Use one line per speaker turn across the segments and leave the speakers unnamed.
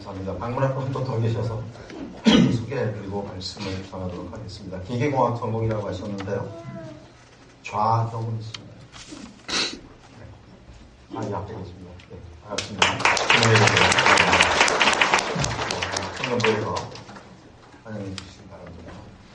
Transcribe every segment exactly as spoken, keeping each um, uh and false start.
감사합니다. 방문에 한 분 더 계셔서 소개해드리고 말씀을 전하도록 하겠습니다. 기계공학 전공이라고 하셨는데요. 좌경은 있습니다. 네. 아, 이 앞에 계십니다. 네, 반갑습니다. 청년부에서 환영해 주시기 바랍니다.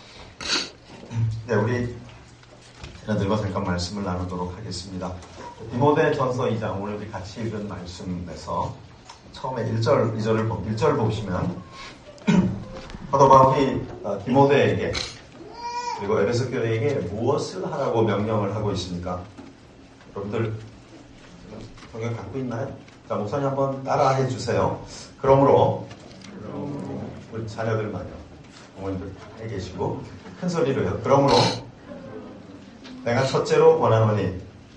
네, 우리 늙어 잠깐 말씀을 나누도록 하겠습니다. 디모데 전서 이 장, 오늘 우리 같이 읽은 말씀에서 처음에 일 절, 이 절을, 일 절 보시면 사도 바울이 디모데에게 그리고 에베소 교회에게 무엇을 하라고 명령을 하고 있습니까? 여러분들 성경 갖고 있나요? 자, 목사님 한번 따라해 주세요. 그러므로 우리 자녀들만요. 어머님들 해 계시고 큰 소리로요. 그러므로 내가 첫째로 권하노니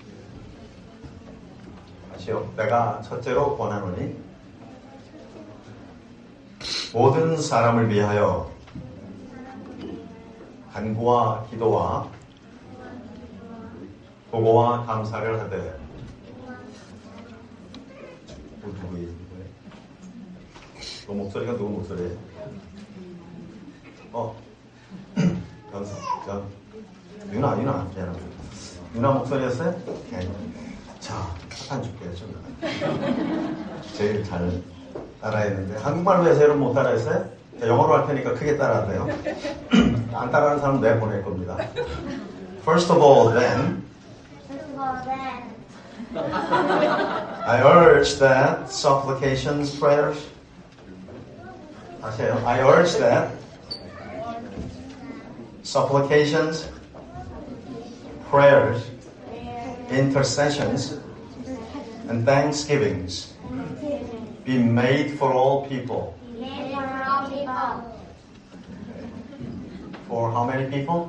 아시오? 내가 첫째로 권하노니 모든 사람을 위하여 간구와 기도와 보고와 감사를 하되 누구예요? 너 목소리가 누구 목소리예요? 어? 연서, 연 유나, 유나, 미안합니다. 유나 목소리였어요? 오케이. 자, 사탄 줄게요, 좀. 제일 잘 따라했는데. 한국말로 해서 여러분 못 따라했어요? 자, 영어로 할 테니까 크게 따라하세요. 안 따라하는 사람 내 보낼 겁니다. First of all, then, I urge that supplications, prayers, 다시 해요. I urge that supplications, prayers, intercessions, and thanksgivings be made for all people. For how many people?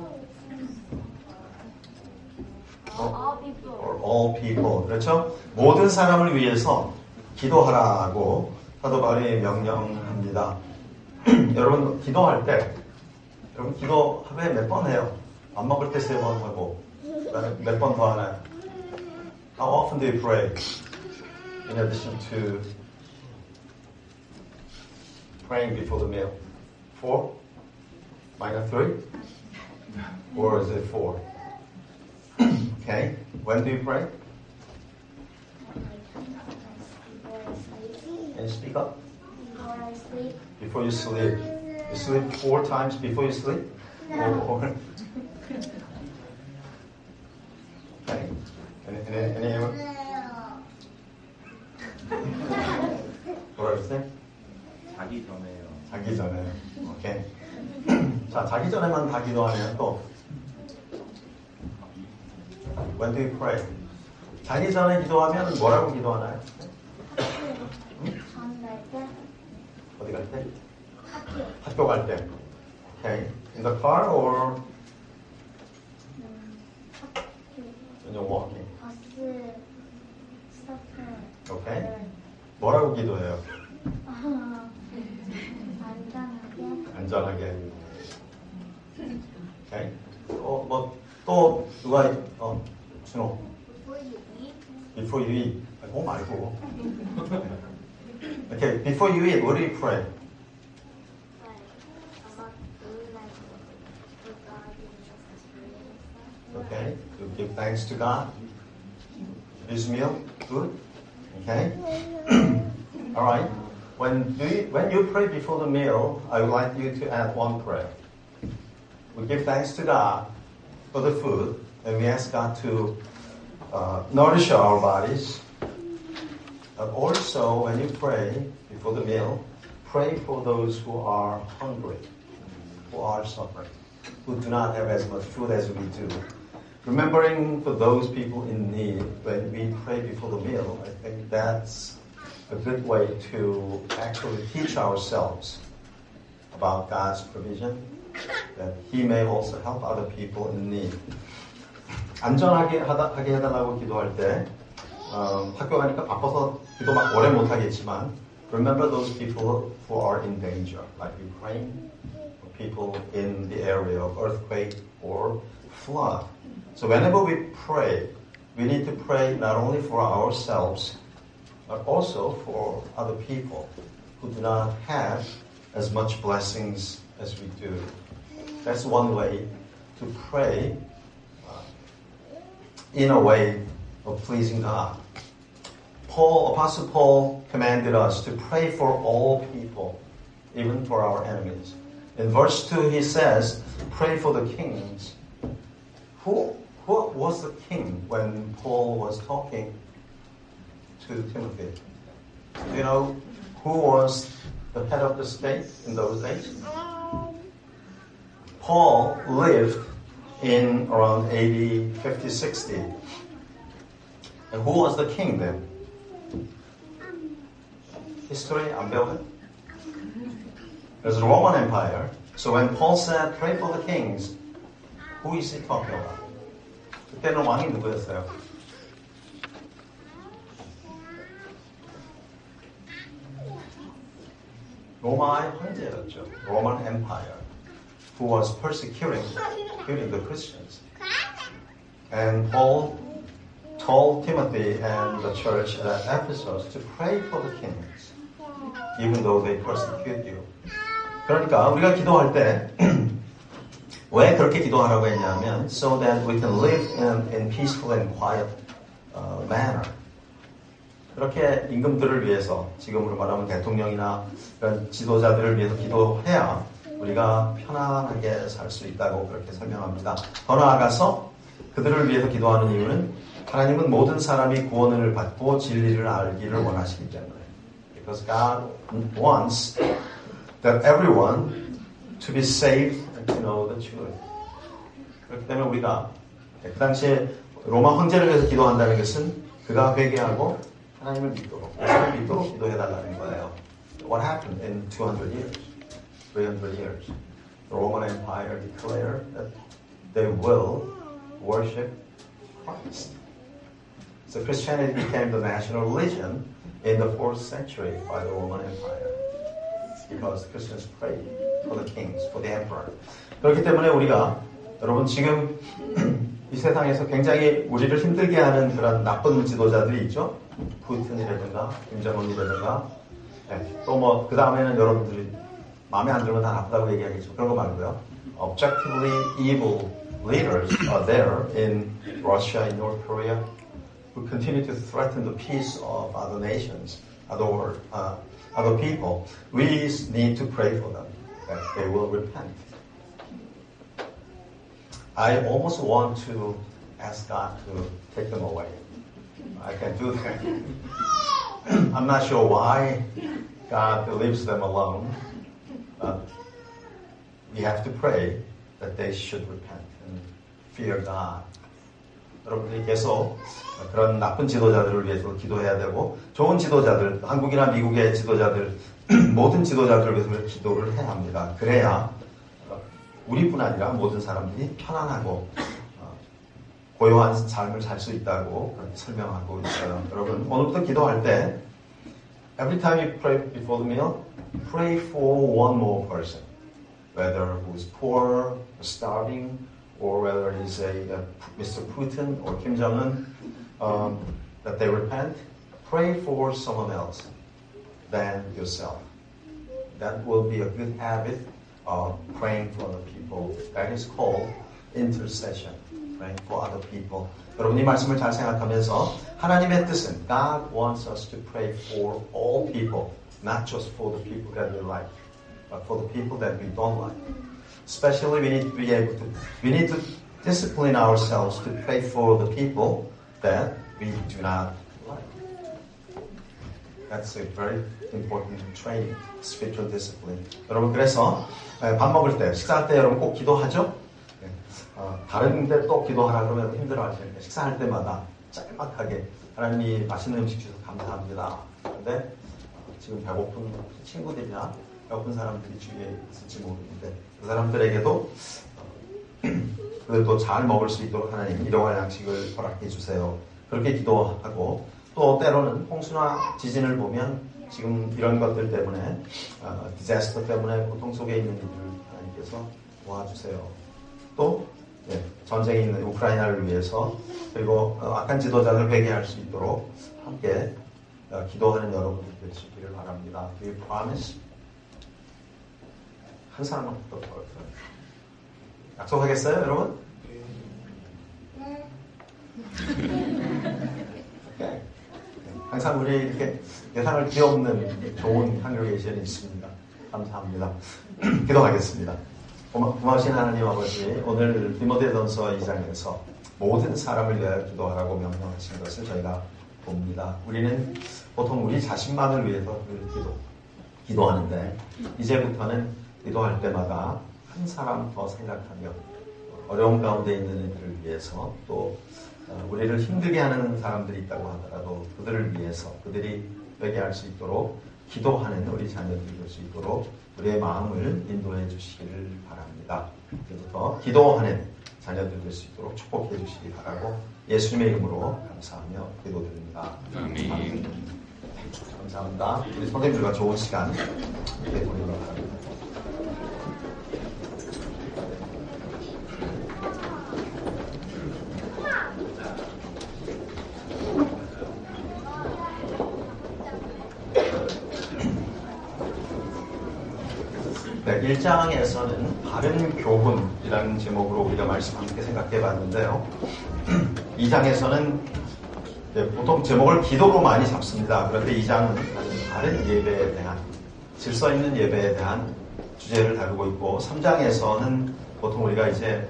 For all people. 그렇죠? 모든 사람을 위해서 기도하라고 사도 바울이 명령합니다. 여러분 기도할 때 여러분 기도 하루에 몇 번 해요? 밥 먹을 때 세 번 하고 몇 번 더 하나요? How often do you pray? In addition to praying before the meal? Four? Minus three? Or is it four? Okay. When do you pray? Can you speak up?
Before I sleep.
Before you sleep. You sleep four times before you sleep?
No.
Or, okay. Any, any, anyone? 뭐라 그랬어요?
자기 전에요.
자기 전에. 오케이. 자, 자기 전에만 다 기도하면 또 When do you pray? 자기 전에 기도하면 뭐라고 기도하나요?
갈 때?
어디 갈 때?
학교.
학교 갈 때. Okay. In the car or
음,
when you're walking?
버스 스토프.
Okay. 뭐라고 기도해요?
아, 안전하게.
안전하게. Okay. 어, 뭐, 또, 누가, 어, 준호.
Before you eat.
Before you eat. 그거 말고. Okay. Before you eat, what do you pray?
Like, about food, like, for God and Jesus creation.
Okay. You give thanks to God. This meal, good. Okay. All right. When do you, when you pray before the meal, I would like you to add one prayer. We give thanks to God for the food, and we ask God to uh, nourish our bodies. But also, when you pray before the meal, pray for those who are hungry, who are suffering, who do not have as much food as we do. Remembering for those people in need, when we pray before the meal, I think that's a good way to actually teach ourselves about God's provision, that He may also help other people in need. 안전하게 하다, 하게 해달라고 기도할 때 어, 학교 가니까 바빠서 기도 막 오래 못 하겠지만 remember those people who are in danger, like Ukraine, or people in the area of earthquake or flood. So whenever we pray, we need to pray not only for ourselves, but also for other people. who do not have as much blessings as we do. That's one way to pray uh, in a way of pleasing God. Paul, Apostle Paul commanded us to pray for all people, even for our enemies. In verse two he says, pray for the kings. Who, who was the king when Paul was talking to Timothy? Do you know who was the head of the state in those days? Paul lived in around A D fifty sixty. And who was the king then? History, 안 배워요? There's the Roman Empire. So when Paul said, pray for the kings, who is he talking about? 그때는 왕이 누구였어요? 로마의 황제였죠. Roman Empire, who was persecuting, persecuting the Christians. And Paul told Timothy and the church at Ephesus to pray for the kings, even though they persecute you. 그러니까 우리가 기도할 때 왜 그렇게 기도하라고 했냐면 so that we can live in, in peaceful and quiet uh, manner. 그렇게 임금들을 위해서 지금으로 말하면 대통령이나 이런 지도자들을 위해서 기도해야 우리가 편안하게 살 수 있다고 그렇게 설명합니다. 더 나아가서 그들을 위해서 기도하는 이유는 하나님은 모든 사람이 구원을 받고 진리를 알기를 원하시기 때문에. Because God wants that everyone to be saved and to know the truth. 그렇기 때문에 우리가 그 당시에 로마 황제를 위해서 기도한다는 것은 그가 회개하고 하나님을 믿도록, 예수를 믿도록 기도해달라는 거예요. What happened in two hundred years, three hundred years? The Roman Empire declared that they will worship Christ. So Christianity became the national religion in the fourth century by the Roman Empire because Christians prayed for the kings, for the emperor. 그렇기 때문에 우리가 여러분 지금 이 세상에서 굉장히 우리를 힘들게 하는 그런 나쁜 지도자들이 있죠. 푸틴이라든가 김정은이라든가 네. 또 뭐 그 다음에는 여러분들이 마음에 안 들면 다 나쁘다고 얘기하겠죠. 그런 거 말고요. Objectively evil leaders are there in Russia, in North Korea, who continue to threaten the peace of other nations, other world, uh, other people. We need to pray for them that they will repent. I almost want to ask God to take them away. I can do that. I'm not sure why God leaves them alone, but we have to pray that they should repent and fear God. 여러분들이 계속 그런 나쁜 지도자들을 위해서 기도해야 되고 좋은 지도자들, 한국이나 미국의 지도자들, 모든 지도자들을 위해서 기도를 해야 합니다. 그래야 우리뿐 아니라 모든 사람들이 편안하고 고요한 삶을 살 수 있다고 그렇게 설명하고 있어요. 여러분 오늘부터 기도할 때 every time you pray before the meal, pray for one more person, whether who is poor, or starving, or whether it is a, a Mister Putin or Kim Jong-un, um, that they repent. Pray for someone else than yourself. That will be a good habit of praying for other people. That is called intercession, praying for other people. 여러분 이 말씀을 잘 생각하면서 하나님의 뜻은 God wants us to pray for all people, not just for the people that we like, but for the people that we don't like. Especially we need to be able to, we need to discipline ourselves to pray for the people that we do not like. That's a very important training, spiritual discipline. 여러분 그래서 밥 먹을 때, 식사할 때 여러분 꼭 기도하죠? 어, 다른 데 또 기도하라 그러면 힘들어 하시니까 식사할 때마다 짤막하게 하나님이 맛있는 음식 주셔서 감사합니다. 그런데 어, 지금 배고픈 친구들이나 배고픈 사람들이 주위에 있을지 모르는데 그 사람들에게도 그들도 잘 먹을 수 있도록 하나님 일용할 양식을 허락해 주세요. 그렇게 기도하고 또 때로는 홍수나 지진을 보면 지금 이런 것들 때문에 어, 디자스터 때문에 고통 속에 있는 이들을 하나님께서 도와주세요. 또 네, 전쟁이 있는 우크라이나를 위해서 그리고 어, 악한 지도자를 회개할 수 있도록 함께 어, 기도하는 여러분들 되시기를 바랍니다. Do you promise? 한 사람만 더 약속하겠어요, 여러분?
네.
네. 항상 우리 이렇게 예상을 뒤엎는 좋은 컨그레이션이 있습니다. 감사합니다. 기도하겠습니다. 고마, 고마우신 하나님 아버지, 오늘 디모데전서 이 장에서 모든 사람을 위하여 기도하라고 명령하신 것을 저희가 봅니다. 우리는 보통 우리 자신만을 위해서 기도, 기도하는데 이제부터는 기도할 때마다 한 사람 더 생각하며 어려움 가운데 있는 이들을 위해서 또 우리를 힘들게 하는 사람들이 있다고 하더라도 그들을 위해서 그들이 회개할 수 있도록 기도하는 우리 자녀들이 될 수 있도록 우리의 마음을 인도해 주시기를 바랍니다. 이제부터 기도하는 자녀들 될 수 있도록 축복해 주시기 바라고 예수님의 이름으로 감사하며 기도드립니다.
아멘.
감사합니다. 우리 선생님들과 좋은 시간 보내도록 바랍니다. 네, 일 장에서는 바른 교훈이라는 제목으로 우리가 말씀 함께 생각해 봤는데요. 이 장에서는 보통 제목을 기도로 많이 잡습니다. 그런데 이 장은 바른 예배에 대한, 질서 있는 예배에 대한 주제를 다루고 있고, 삼 장에서는 보통 우리가 이제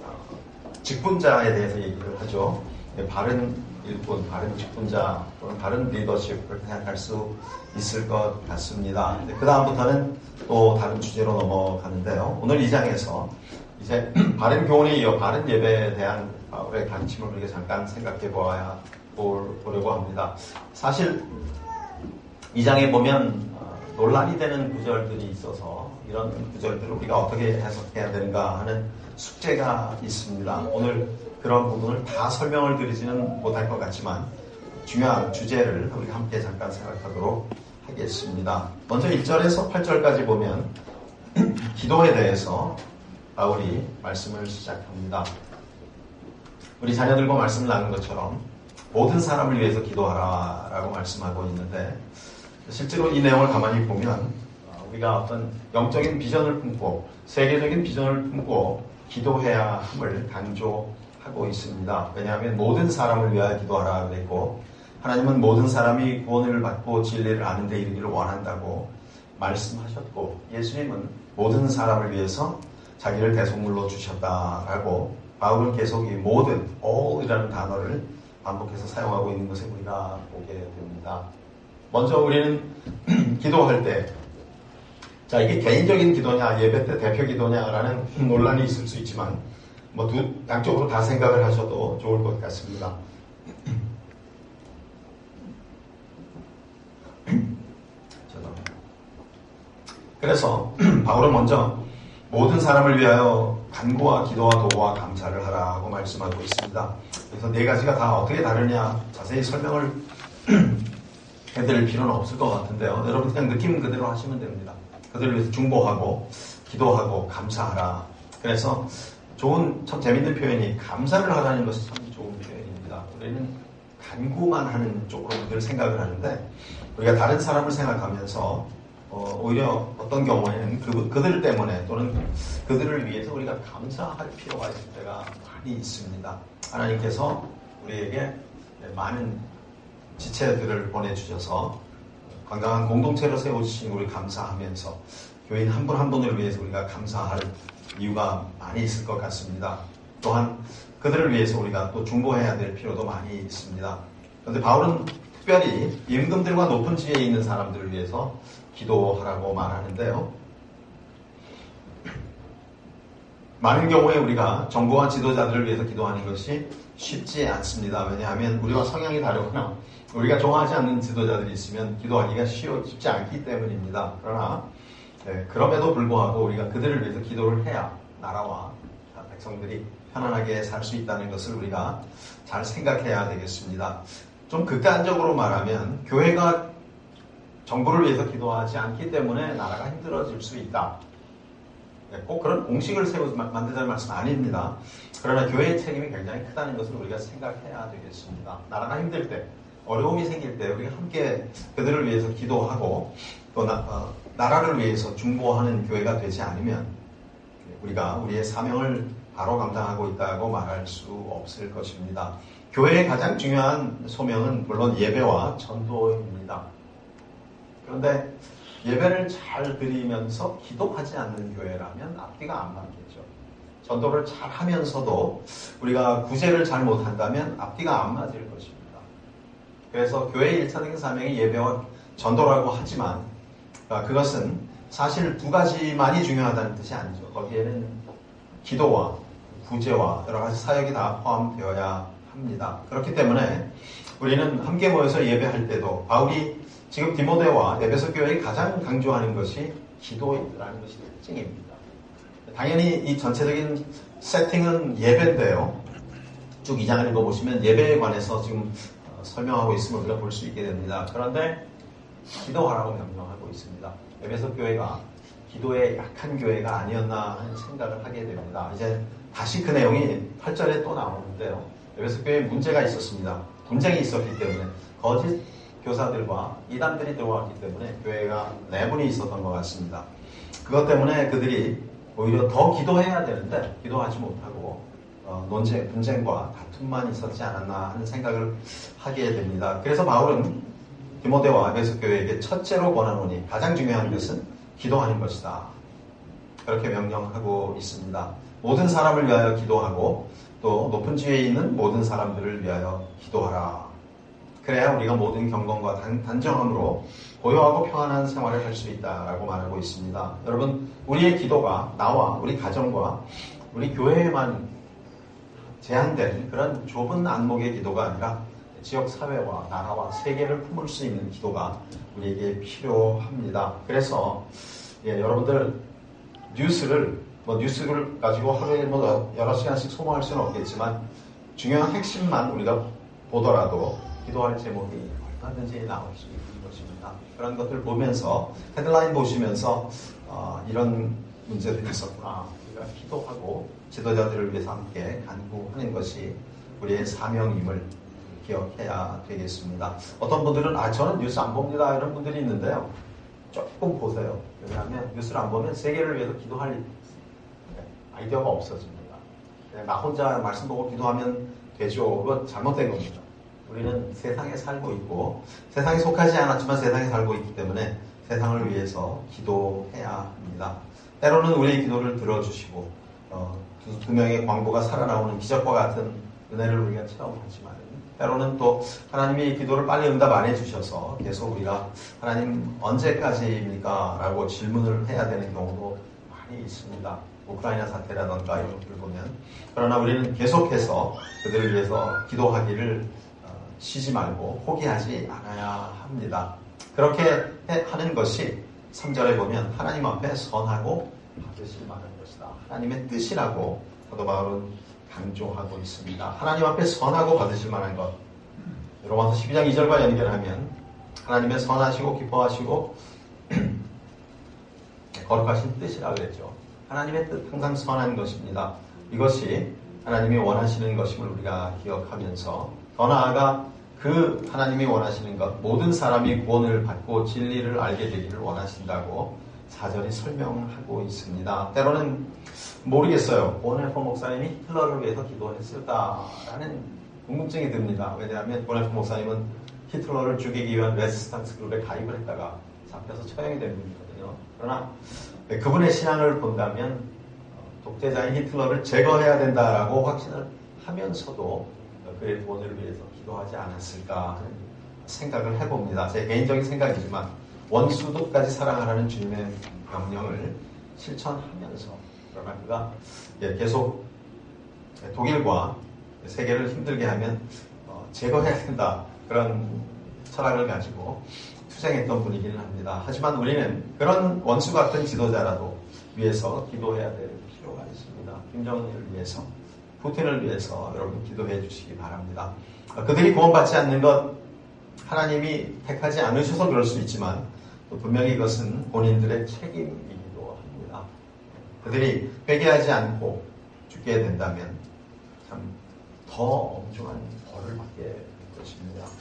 직분자에 대해서 얘기를 하죠. 바른 일꾼, 바른 직분자 또는 바른 리더십 그렇게 생각할 수 있을 것 같습니다. 그 다음부터는 또 다른 주제로 넘어가는데요. 오늘 이 장에서 이제 바른 교훈에 이어 바른 예배에 대한 우리의 가르침을 우리가 잠깐 생각해 보아야 보려고 합니다. 사실 이 장에 보면 논란이 되는 구절들이 있어서 이런 구절들을 우리가 어떻게 해석해야 되는가 하는 숙제가 있습니다. 오늘 그런 부분을 다 설명을 드리지는 못할 것 같지만 중요한 주제를 우리가 함께 잠깐 생각하도록 하겠습니다. 먼저 일 절에서 팔 절까지 보면 기도에 대해서 바울이 말씀을 시작합니다. 우리 자녀들과 말씀을 나눈 것처럼 모든 사람을 위해서 기도하라 라고 말씀하고 있는데, 실제로 이 내용을 가만히 보면 우리가 어떤 영적인 비전을 품고 세계적인 비전을 품고 기도해야 함을 강조하고 있습니다. 왜냐하면 모든 사람을 위하여 기도하라 그랬고, 하나님은 모든 사람이 구원을 받고 진리를 아는 데 이르기를 원한다고 말씀하셨고, 예수님은 모든 사람을 위해서 자기를 대속물로 주셨다라고 바울은 계속 이 모든, all이라는 단어를 반복해서 사용하고 있는 것을 우리가 보게 됩니다. 먼저 우리는 기도할 때, 자, 이게 개인적인 기도냐, 예배 때 대표 기도냐라는 논란이 있을 수 있지만, 뭐, 두, 양쪽으로 다 생각을 하셔도 좋을 것 같습니다. 그래서, 바울은 먼저 모든 사람을 위하여 간구와 기도와 도와 감사를 하라고 말씀하고 있습니다. 그래서 네 가지가 다 어떻게 다르냐 자세히 설명을 해드릴 필요는 없을 것 같은데요. 여러분 그냥 느낌 그대로 하시면 됩니다. 그들을 위해서 중보하고 기도하고 감사하라. 그래서 좋은 참 재밌는 표현이 감사를 하라는 것이 참 좋은 표현입니다. 우리는 간구만 하는 쪽으로 늘 생각을 하는데 우리가 다른 사람을 생각하면서 어, 오히려 어떤 경우에는 그, 그들 때문에 또는 그들을 위해서 우리가 감사할 필요가 있을 때가 많이 있습니다. 하나님께서 우리에게 많은 지체들을 보내주셔서 건강한 공동체로 세워주신 우리 감사하면서 교인 한 분 한 분을 위해서 우리가 감사할 이유가 많이 있을 것 같습니다. 또한 그들을 위해서 우리가 또 중보해야 될 필요도 많이 있습니다. 그런데 바울은 특별히 임금들과 높은 지위에 있는 사람들을 위해서 기도하라고 말하는데요. 많은 경우에 우리가 정부와 지도자들을 위해서 기도하는 것이 쉽지 않습니다. 왜냐하면 우리와 성향이 다르거나 우리가 좋아하지 않는 지도자들이 있으면 기도하기가 쉬워, 쉽지 않기 때문입니다. 그러나 네, 그럼에도 불구하고 우리가 그들을 위해서 기도를 해야 나라와 백성들이 편안하게 살 수 있다는 것을 우리가 잘 생각해야 되겠습니다. 좀 극단적으로 말하면 교회가 정부를 위해서 기도하지 않기 때문에 나라가 힘들어질 수 있다. 꼭 그런 공식을 세워서 만들자는 말씀 아닙니다. 그러나 교회의 책임이 굉장히 크다는 것을 우리가 생각해야 되겠습니다. 나라가 힘들 때 어려움이 생길 때 우리가 함께 그들을 위해서 기도하고 또 나, 어, 나라를 위해서 중보하는 교회가 되지 않으면 우리가 우리의 사명을 바로 감당하고 있다고 말할 수 없을 것입니다. 교회의 가장 중요한 소명은 물론 예배와 전도입니다. 그런데 예배를 잘 드리면서 기도하지 않는 교회라면 앞뒤가 안 맞겠죠. 전도를 잘 하면서도 우리가 구제를 잘 못한다면 앞뒤가 안 맞을 것입니다. 그래서 교회의 일차적인 사명이 예배와 전도라고 하지만 그것은 사실 두 가지만이 중요하다는 뜻이 아니죠. 거기에는 기도와 구제와 여러 가지 사역이 다 포함되어야 합니다. 그렇기 때문에 우리는 함께 모여서 예배할 때도 바울이 지금 디모데와 에베소 교회에 가장 강조하는 것이 기도라는 것이 특징입니다. 당연히 이 전체적인 세팅은 예배인데요. 쭉 이 장을 읽어보시면 예배에 관해서 지금 설명하고 있음을 우리가 볼 수 있게 됩니다. 그런데 기도하라고 명령하고 있습니다. 에베소 교회가 기도에 약한 교회가 아니었나 하는 생각을 하게 됩니다. 이제 다시 그 내용이 팔 절에 또 나오는데요. 에베소 교회에 문제가 있었습니다. 분쟁이 있었기 때문에 거짓 교사들과 이단들이 들어왔기 때문에 교회가 내분이 있었던 것 같습니다. 그것 때문에 그들이 오히려 더 기도해야 되는데 기도하지 못하고 어, 논쟁, 분쟁과 다툼만 있었지 않았나 하는 생각을 하게 됩니다. 그래서 바울은 디모데와 에베소 교회에게 첫째로 권하노니 가장 중요한 것은 기도하는 것이다. 그렇게 명령하고 있습니다. 모든 사람을 위하여 기도하고 또 높은 지위에 있는 모든 사람들을 위하여 기도하라. 그래야 우리가 모든 경건과 단, 단정함으로 고요하고 평안한 생활을 할 수 있다라고 말하고 있습니다. 여러분, 우리의 기도가 나와 우리 가정과 우리 교회에만 제한된 그런 좁은 안목의 기도가 아니라 지역 사회와 나라와 세계를 품을 수 있는 기도가 우리에게 필요합니다. 그래서 예, 여러분들 뉴스를 뭐 뉴스를 가지고 하루에 뭐 여러 시간씩 소모할 수는 없겠지만 중요한 핵심만 우리가 보더라도 기도할 제목이 얼마든지 나올 수 있는 것입니다. 그런 것들 보면서 헤드라인 보시면서 어, 이런 문제들이 있었구나. 우리가 기도하고 지도자들을 위해서 함께 간구하는 것이 우리의 사명임을 기억해야 되겠습니다. 어떤 분들은 아 저는 뉴스 안 봅니다 이런 분들이 있는데요. 조금 보세요. 왜냐하면 뉴스를 안 보면 세계를 위해서 기도할 아이디어가 없어집니다. 그냥 나 혼자 말씀 보고 기도하면 되죠. 그건 잘못된 겁니다. 우리는 세상에 살고 있고 세상에 속하지 않았지만 세상에 살고 있기 때문에 세상을 위해서 기도해야 합니다. 때로는 우리의 기도를 들어주시고 어, 두, 두 명의 광부가 살아나오는 기적과 같은 은혜를 우리가 체험하지만 때로는 또 하나님이 기도를 빨리 응답 안 해주셔서 계속 우리가 하나님 언제까지입니까? 라고 질문을 해야 되는 경우도 많이 있습니다. 우크라이나 사태라던가 이런 것들을 보면 그러나 우리는 계속해서 그들을 위해서 기도하기를 쉬지 말고 포기하지 않아야 합니다. 그렇게 하는 것이 삼 절에 보면 하나님 앞에 선하고 받으실 만한 것이다. 하나님의 뜻이라고 사도 바울은 강조하고 있습니다. 하나님 앞에 선하고 받으실 만한 것. 로마서 십이 장 이 절과 연결하면 하나님의 선하시고 기뻐하시고 거룩하신 뜻이라고 그랬죠. 하나님의 뜻 항상 선한 것입니다. 이것이 하나님이 원하시는 것임을 우리가 기억하면서 더 나아가 그 하나님이 원하시는 것, 모든 사람이 구원을 받고 진리를 알게 되기를 원하신다고 사절이 설명하고 있습니다. 때로는 모르겠어요. 보네포 목사님이 히틀러를 위해서 기도했을까라는 궁금증이 듭니다. 왜냐하면 보네포 목사님은 히틀러를 죽이기 위한 레지스탕스 그룹에 가입을 했다가 잡혀서 처형이 된 분이거든요. 그러나 그분의 신앙을 본다면 독재자인 히틀러를 제거해야 된다라고 확신을 하면서도 그의 구원을 위해서 기도하지 않았을까 하는 생각을 해봅니다. 제 개인적인 생각이지만 원수도까지 사랑하라는 주님의 명령을 실천하면서 그러나 그가 계속 독일과 세계를 힘들게 하면 제거해야 된다 그런 철학을 가지고 투쟁했던 분이기는 합니다. 하지만 우리는 그런 원수 같은 지도자라도 위해서 기도해야 될 필요가 있습니다. 김정은을 위해서, 푸틴을 위해서 여러분 기도해 주시기 바랍니다. 그들이 구원받지 않는 것 하나님이 택하지 않으셔서 그럴 수 있지만 또 분명히 이것은 본인들의 책임이기도 합니다. 그들이 회개하지 않고 죽게 된다면 참 더 엄중한 벌을 받게 될 것입니다.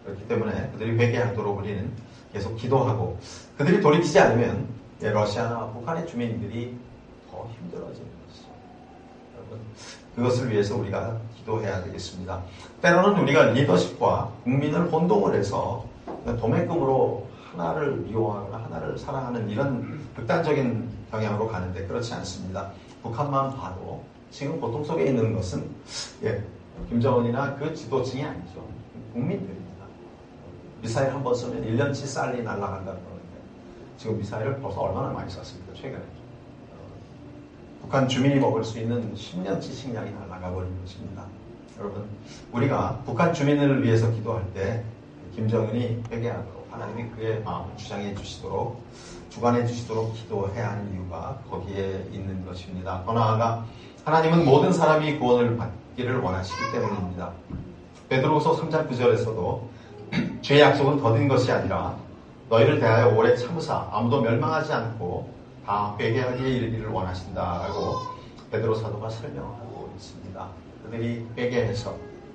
그렇기 때문에 그들이 회개하도록 우리는 계속 기도하고 그들이 돌이키지 않으면 러시아나 북한의 주민들이 더 힘들어지는 것이죠. 여러분, 그것을 위해서 우리가 기도해야 되겠습니다. 때로는 우리가 리더십과 국민을 혼동을 해서 도매금으로 하나를 미워하거나 하나를 사랑하는 이런 극단적인 방향으로 가는데 그렇지 않습니다. 북한만 봐도 지금 고통 속에 있는 것은 예, 김정은이나 그 지도층이 아니죠. 국민들입니다. 미사일 한 번 쏘면 일 년치 쌀이 날아간다는 거는데 지금 미사일을 벌써 얼마나 많이 쐈습니까? 최근에. 어, 북한 주민이 먹을 수 있는 십 년치 식량이 날아가 버린 것입니다. 여러분, 우리가 북한 주민을 위해서 기도할 때 김정은이 회개하도록 하나님이 그의 마음을 주장해 주시도록 주관해 주시도록 기도해야 하는 이유가 거기에 있는 것입니다. 더 나아가 하나님은 모든 사람이 구원을 받기를 원하시기 때문입니다. 베드로후서 삼 장 구 절에서도 주의 약속은 더딘 것이 아니라 너희를 대하여 오래 참으사 아무도 멸망하지 않고 다 회개하기에 이르기를 원하신다라고 베드로 사도가 설명하고 있습니다. 그들이 회개해서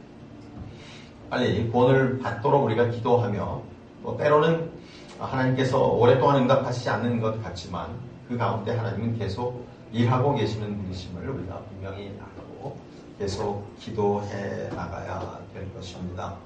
빨리 구원을 받도록 우리가 기도하며 또 때로는 하나님께서 오랫동안 응답하시지 않는 것 같지만 그 가운데 하나님은 계속 일하고 계시는 분이심을 우리가 분명히 알고 계속 기도해 나가야 될 것입니다.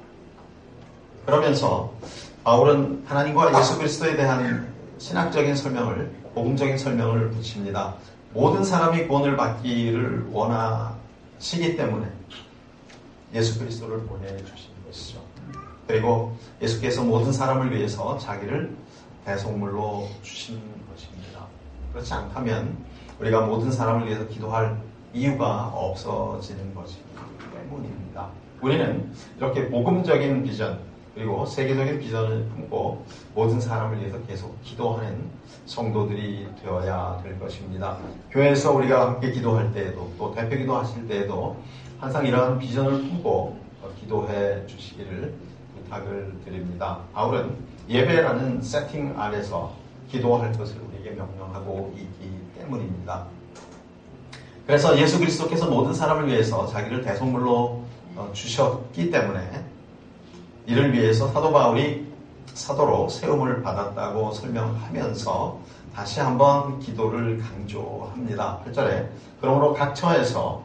그러면서 바울은 하나님과 예수 그리스도에 대한 신학적인 설명을, 복음적인 설명을 붙입니다. 모든 사람이 구원을 받기를 원하시기 때문에 예수 그리스도를 보내주신 것이죠. 그리고 예수께서 모든 사람을 위해서 자기를 대속물로 주신 것입니다. 그렇지 않다면 우리가 모든 사람을 위해서 기도할 이유가 없어지는 것이기 때문입니다. 우리는 이렇게 복음적인 비전 그리고 세계적인 비전을 품고 모든 사람을 위해서 계속 기도하는 성도들이 되어야 될 것입니다. 교회에서 우리가 함께 기도할 때에도 또 대표 기도하실 때에도 항상 이러한 비전을 품고 기도해 주시기를 부탁을 드립니다. 바울은 예배라는 세팅 안에서 기도할 것을 우리에게 명령하고 있기 때문입니다. 그래서 예수 그리스도께서 모든 사람을 위해서 자기를 대속물로 주셨기 때문에 이를 위해서 사도 바울이 사도로 세움을 받았다고 설명하면서 다시 한번 기도를 강조합니다. 팔 절에 그러므로 각 처에서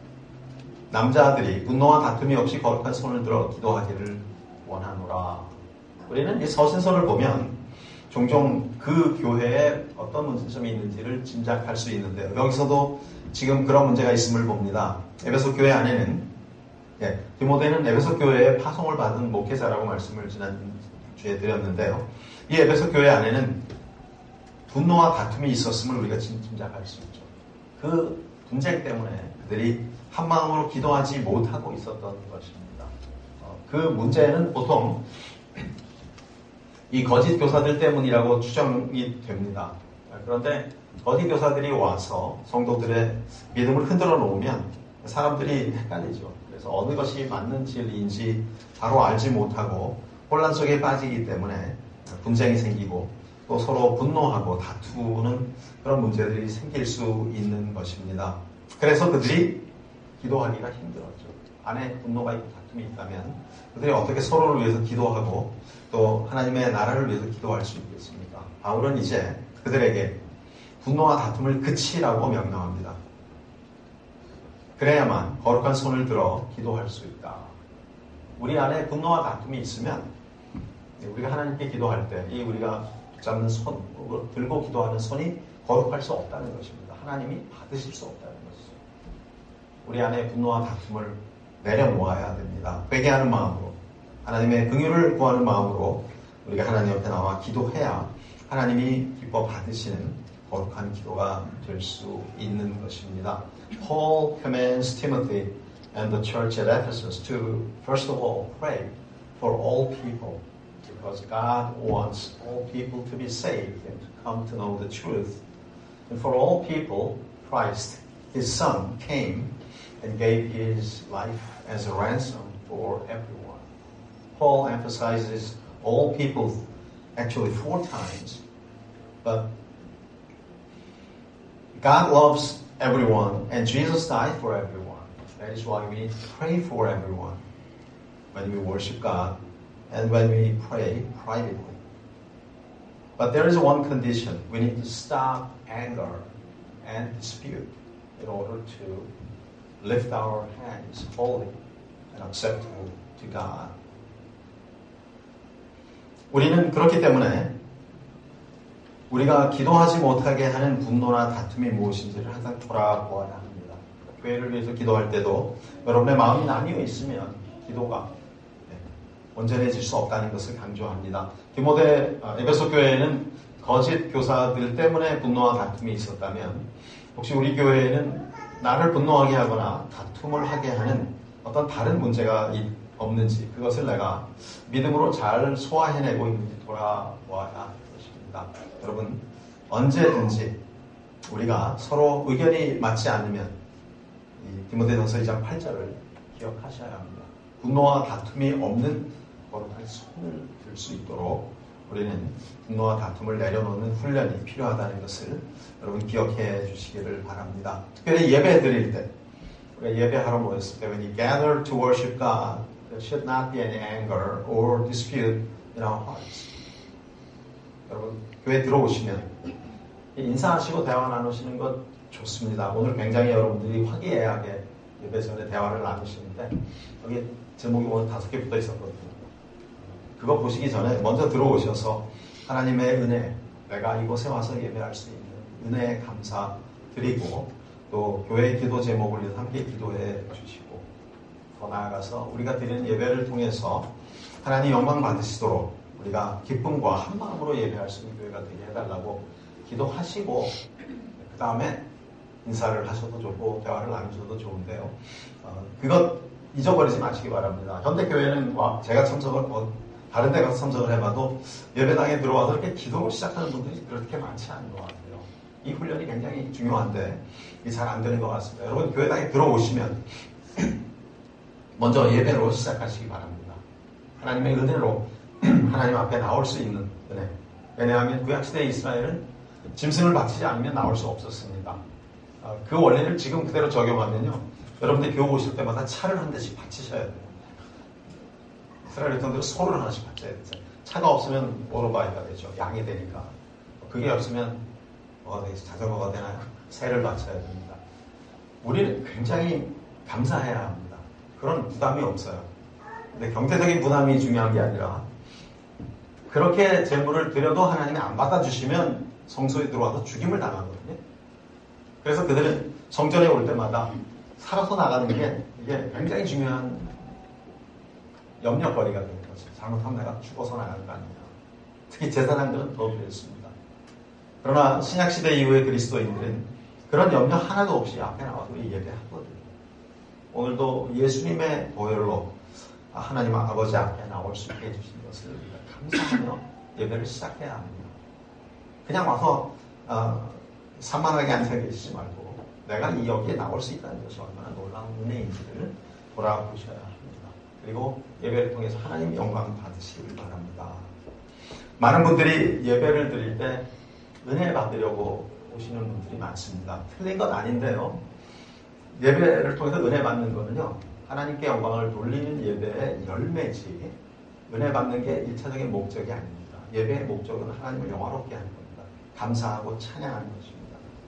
남자들이 분노와 다툼이 없이 거룩한 손을 들어 기도하기를 원하노라. 우리는 이 서신서를 보면 종종 그 교회에 어떤 문제점이 있는지를 짐작할 수 있는데요. 여기서도 지금 그런 문제가 있음을 봅니다. 에베소 교회 안에는 예, 디모데는 에베소 교회에 파송을 받은 목회자라고 말씀을 지난주에 드렸는데요. 이 에베소 교회 안에는 분노와 다툼이 있었음을 우리가 짐작할 수 있죠. 그 분쟁 때문에 그들이 한마음으로 기도하지 못하고 있었던 것입니다. 어, 그 문제는 보통 이 거짓 교사들 때문이라고 추정이 됩니다. 그런데 거짓 교사들이 와서 성도들의 믿음을 흔들어 놓으면 사람들이 헷갈리죠. 그래서 어느 것이 맞는 진리인지 바로 알지 못하고 혼란 속에 빠지기 때문에 분쟁이 생기고 또 서로 분노하고 다투는 그런 문제들이 생길 수 있는 것입니다. 그래서 그들이 기도하기가 힘들었죠. 안에 분노가 있고 다툼이 있다면 그들이 어떻게 서로를 위해서 기도하고 또 하나님의 나라를 위해서 기도할 수 있겠습니까? 바울은 이제 그들에게 분노와 다툼을 그치라고 명령합니다. 그래야만 거룩한 손을 들어 기도할 수 있다. 우리 안에 분노와 다툼이 있으면 우리가 하나님께 기도할 때 이 우리가 붙잡는 손, 들고 기도하는 손이 거룩할 수 없다는 것입니다. 하나님이 받으실 수 없다는 것이죠. 우리 안에 분노와 다툼을 내려놓아야 됩니다. 회개하는 마음으로 하나님의 긍휼을 구하는 마음으로 우리가 하나님 옆에 나와 기도해야 하나님이 기뻐 받으시는 거룩한 기도가 될 수 있는 것입니다. Paul commands Timothy and the church at Ephesus to first of all pray for all people because God wants all people to be saved and to come to know the truth. And for all people, Christ, His Son, came and gave His life as a ransom for everyone. Paul emphasizes all people actually four times, but God loves everyone and Jesus died for everyone. That is why we need to pray for everyone when we worship God and when we pray privately. But there is one condition. We need to stop anger and dispute in order to lift our hands holy and acceptable to God. 우리는 그렇기 때문에 우리가 기도하지 못하게 하는 분노나 다툼이 무엇인지를 항상 돌아보아야 합니다. 교회를 위해서 기도할 때도 여러분의 마음이 나뉘어 있으면 기도가 온전해질 수 없다는 것을 강조합니다. 디모데 에베소 교회에는 거짓 교사들 때문에 분노와 다툼이 있었다면 혹시 우리 교회에는 나를 분노하게 하거나 다툼을 하게 하는 어떤 다른 문제가 없는지 그것을 내가 믿음으로 잘 소화해내고 있는지 돌아보아야 할 것입니다. 여러분 언제든지 우리가 서로 의견이 맞지 않으면 이 디모데전서 이 장 팔 절을 기억하셔야 합니다. 분노와 다툼이 없는 거룩한 손을 들 수 있도록 우리는 분노와 다툼을 내려놓는 훈련이 필요하다는 것을 여러분 기억해 주시기를 바랍니다. 특별히 예배 드릴 때 우리가 예배하러 모였을 때 when you gather to worship God there should not be any anger or dispute in our hearts. 여러분 교회 들어오시면 인사하시고 대화 나누시는 것 좋습니다. 오늘 굉장히 여러분들이 화기애애하게 예배 전에 대화를 나누시는데 여기 제목이 오늘 다섯 개 붙어 있었거든요. 그거 보시기 전에 먼저 들어오셔서 하나님의 은혜, 내가 이곳에 와서 예배할 수 있는 은혜에 감사드리고 또 교회 기도 제목을 위해서 함께 기도해 주시고 더 나아가서 우리가 드리는 예배를 통해서 하나님 영광 받으시도록 우리가 기쁨과 한 마음으로 예배할 수 있는 교회가 되게 해달라고 기도하시고 그 다음에 인사를 하셔도 좋고 대화를 나누셔도 좋은데요. 어, 그것 잊어버리지 마시기 바랍니다. 현대교회는 와, 제가 참석을 어, 다른 데 가서 참석을 해봐도 예배당에 들어와서 이렇게 기도를 시작하는 분들이 그렇게 많지 않은 것 같아요. 이 훈련이 굉장히 중요한데 이게 잘 안 되는 것 같습니다. 여러분 교회당에 들어오시면 먼저 예배로 시작하시기 바랍니다. 하나님의 은혜로 하나님 앞에 나올 수 있는 은혜. 왜냐하면 구약시대 이스라엘은 짐승을 바치지 않으면 나올 수 없었습니다. 그 원리를 지금 그대로 적용하면요. 여러분들 교회 오실 때마다 차를 한 대씩 바치셔야 돼요. 이스라엘 백성들은 소를 하나씩 바쳐야 되죠. 차가 없으면 오토바이가 되죠. 양이 되니까. 그게 없으면 뭐가 되겠어요? 자전거가 되나요? 새를 바쳐야 됩니다. 우리는 굉장히 감사해야 합니다. 그런 부담이 없어요. 근데 경제적인 부담이 중요한 게 아니라 그렇게 재물을 드려도 하나님이 안 받아주시면 성소에 들어와서 죽임을 당하거든요. 그래서 그들은 성전에 올 때마다 살아서 나가는 게 이게 굉장히 중요한 염려거리가 되는 거죠. 잘못하면 내가 죽어서 나가는 거 아니냐. 특히 제사장들은 더 그랬습니다. 그러나 신약시대 이후의 그리스도인들은 그런 염려 하나도 없이 앞에 나와서 예배하거든요. 오늘도 예수님의 보혈로 하나님 아버지 앞에 나올 수 있게 해주신 것을 우리가 감사하며 예배를 시작해야 합니다. 그냥 와서 어, 산만하게 앉아 계시지 말고 내가 이 여기에 나올 수 있다는 것이 얼마나 놀라운 은혜인지를 돌아보셔야 합니다. 그리고 예배를 통해서 하나님 영광 받으시길 바랍니다. 많은 분들이 예배를 드릴 때 은혜 받으려고 오시는 분들이 많습니다. 틀린 건 아닌데요. 예배를 통해서 은혜 받는 거는요. 하나님께 영광을 돌리는 예배의 열매지 은혜 받는 게 일차적인 목적이 아닙니다. 예배의 목적은 하나님을 영화롭게 하는 겁니다. 감사하고 찬양하는 것입니다.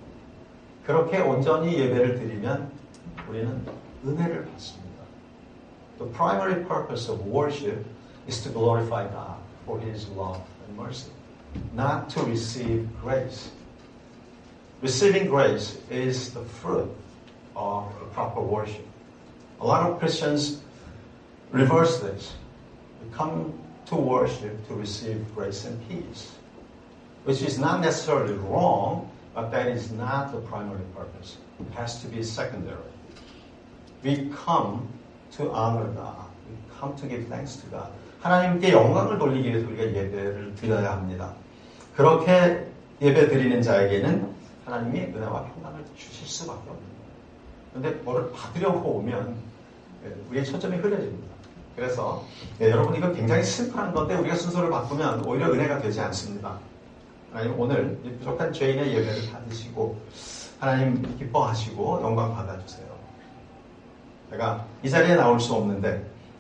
그렇게 온전히 예배를 드리면 우리는 은혜를 받습니다. The primary purpose of worship is to glorify God for His love and mercy, not to receive grace. Receiving grace is the fruit of the proper worship. A lot of Christians reverse this. We come to worship to receive grace and peace, which is not necessarily wrong, but that is not the primary purpose. It has to be secondary. We come to honor God. We come to give thanks to God. 하나님께 영광을 돌리기 위해서 우리가 예배를 드려야 합니다. 그렇게 예배 드리는 자에게는 하나님이 은혜와 평강을 주실 수밖에 없는 거예요. 그런데 뭐를 받으려고 오면 우리의 초점이 흐려집니다. 그래서 네, 여러분 이거 굉장히 심플한 건데 우리가 순서를 바꾸면 오히려 은혜가 되지 않습니다. 하나님 오늘 이 부족한 죄인의 예배를 받으시고 하나님 기뻐하시고 영광 받아주세요. 내가 이 자리에 나올 수 없는데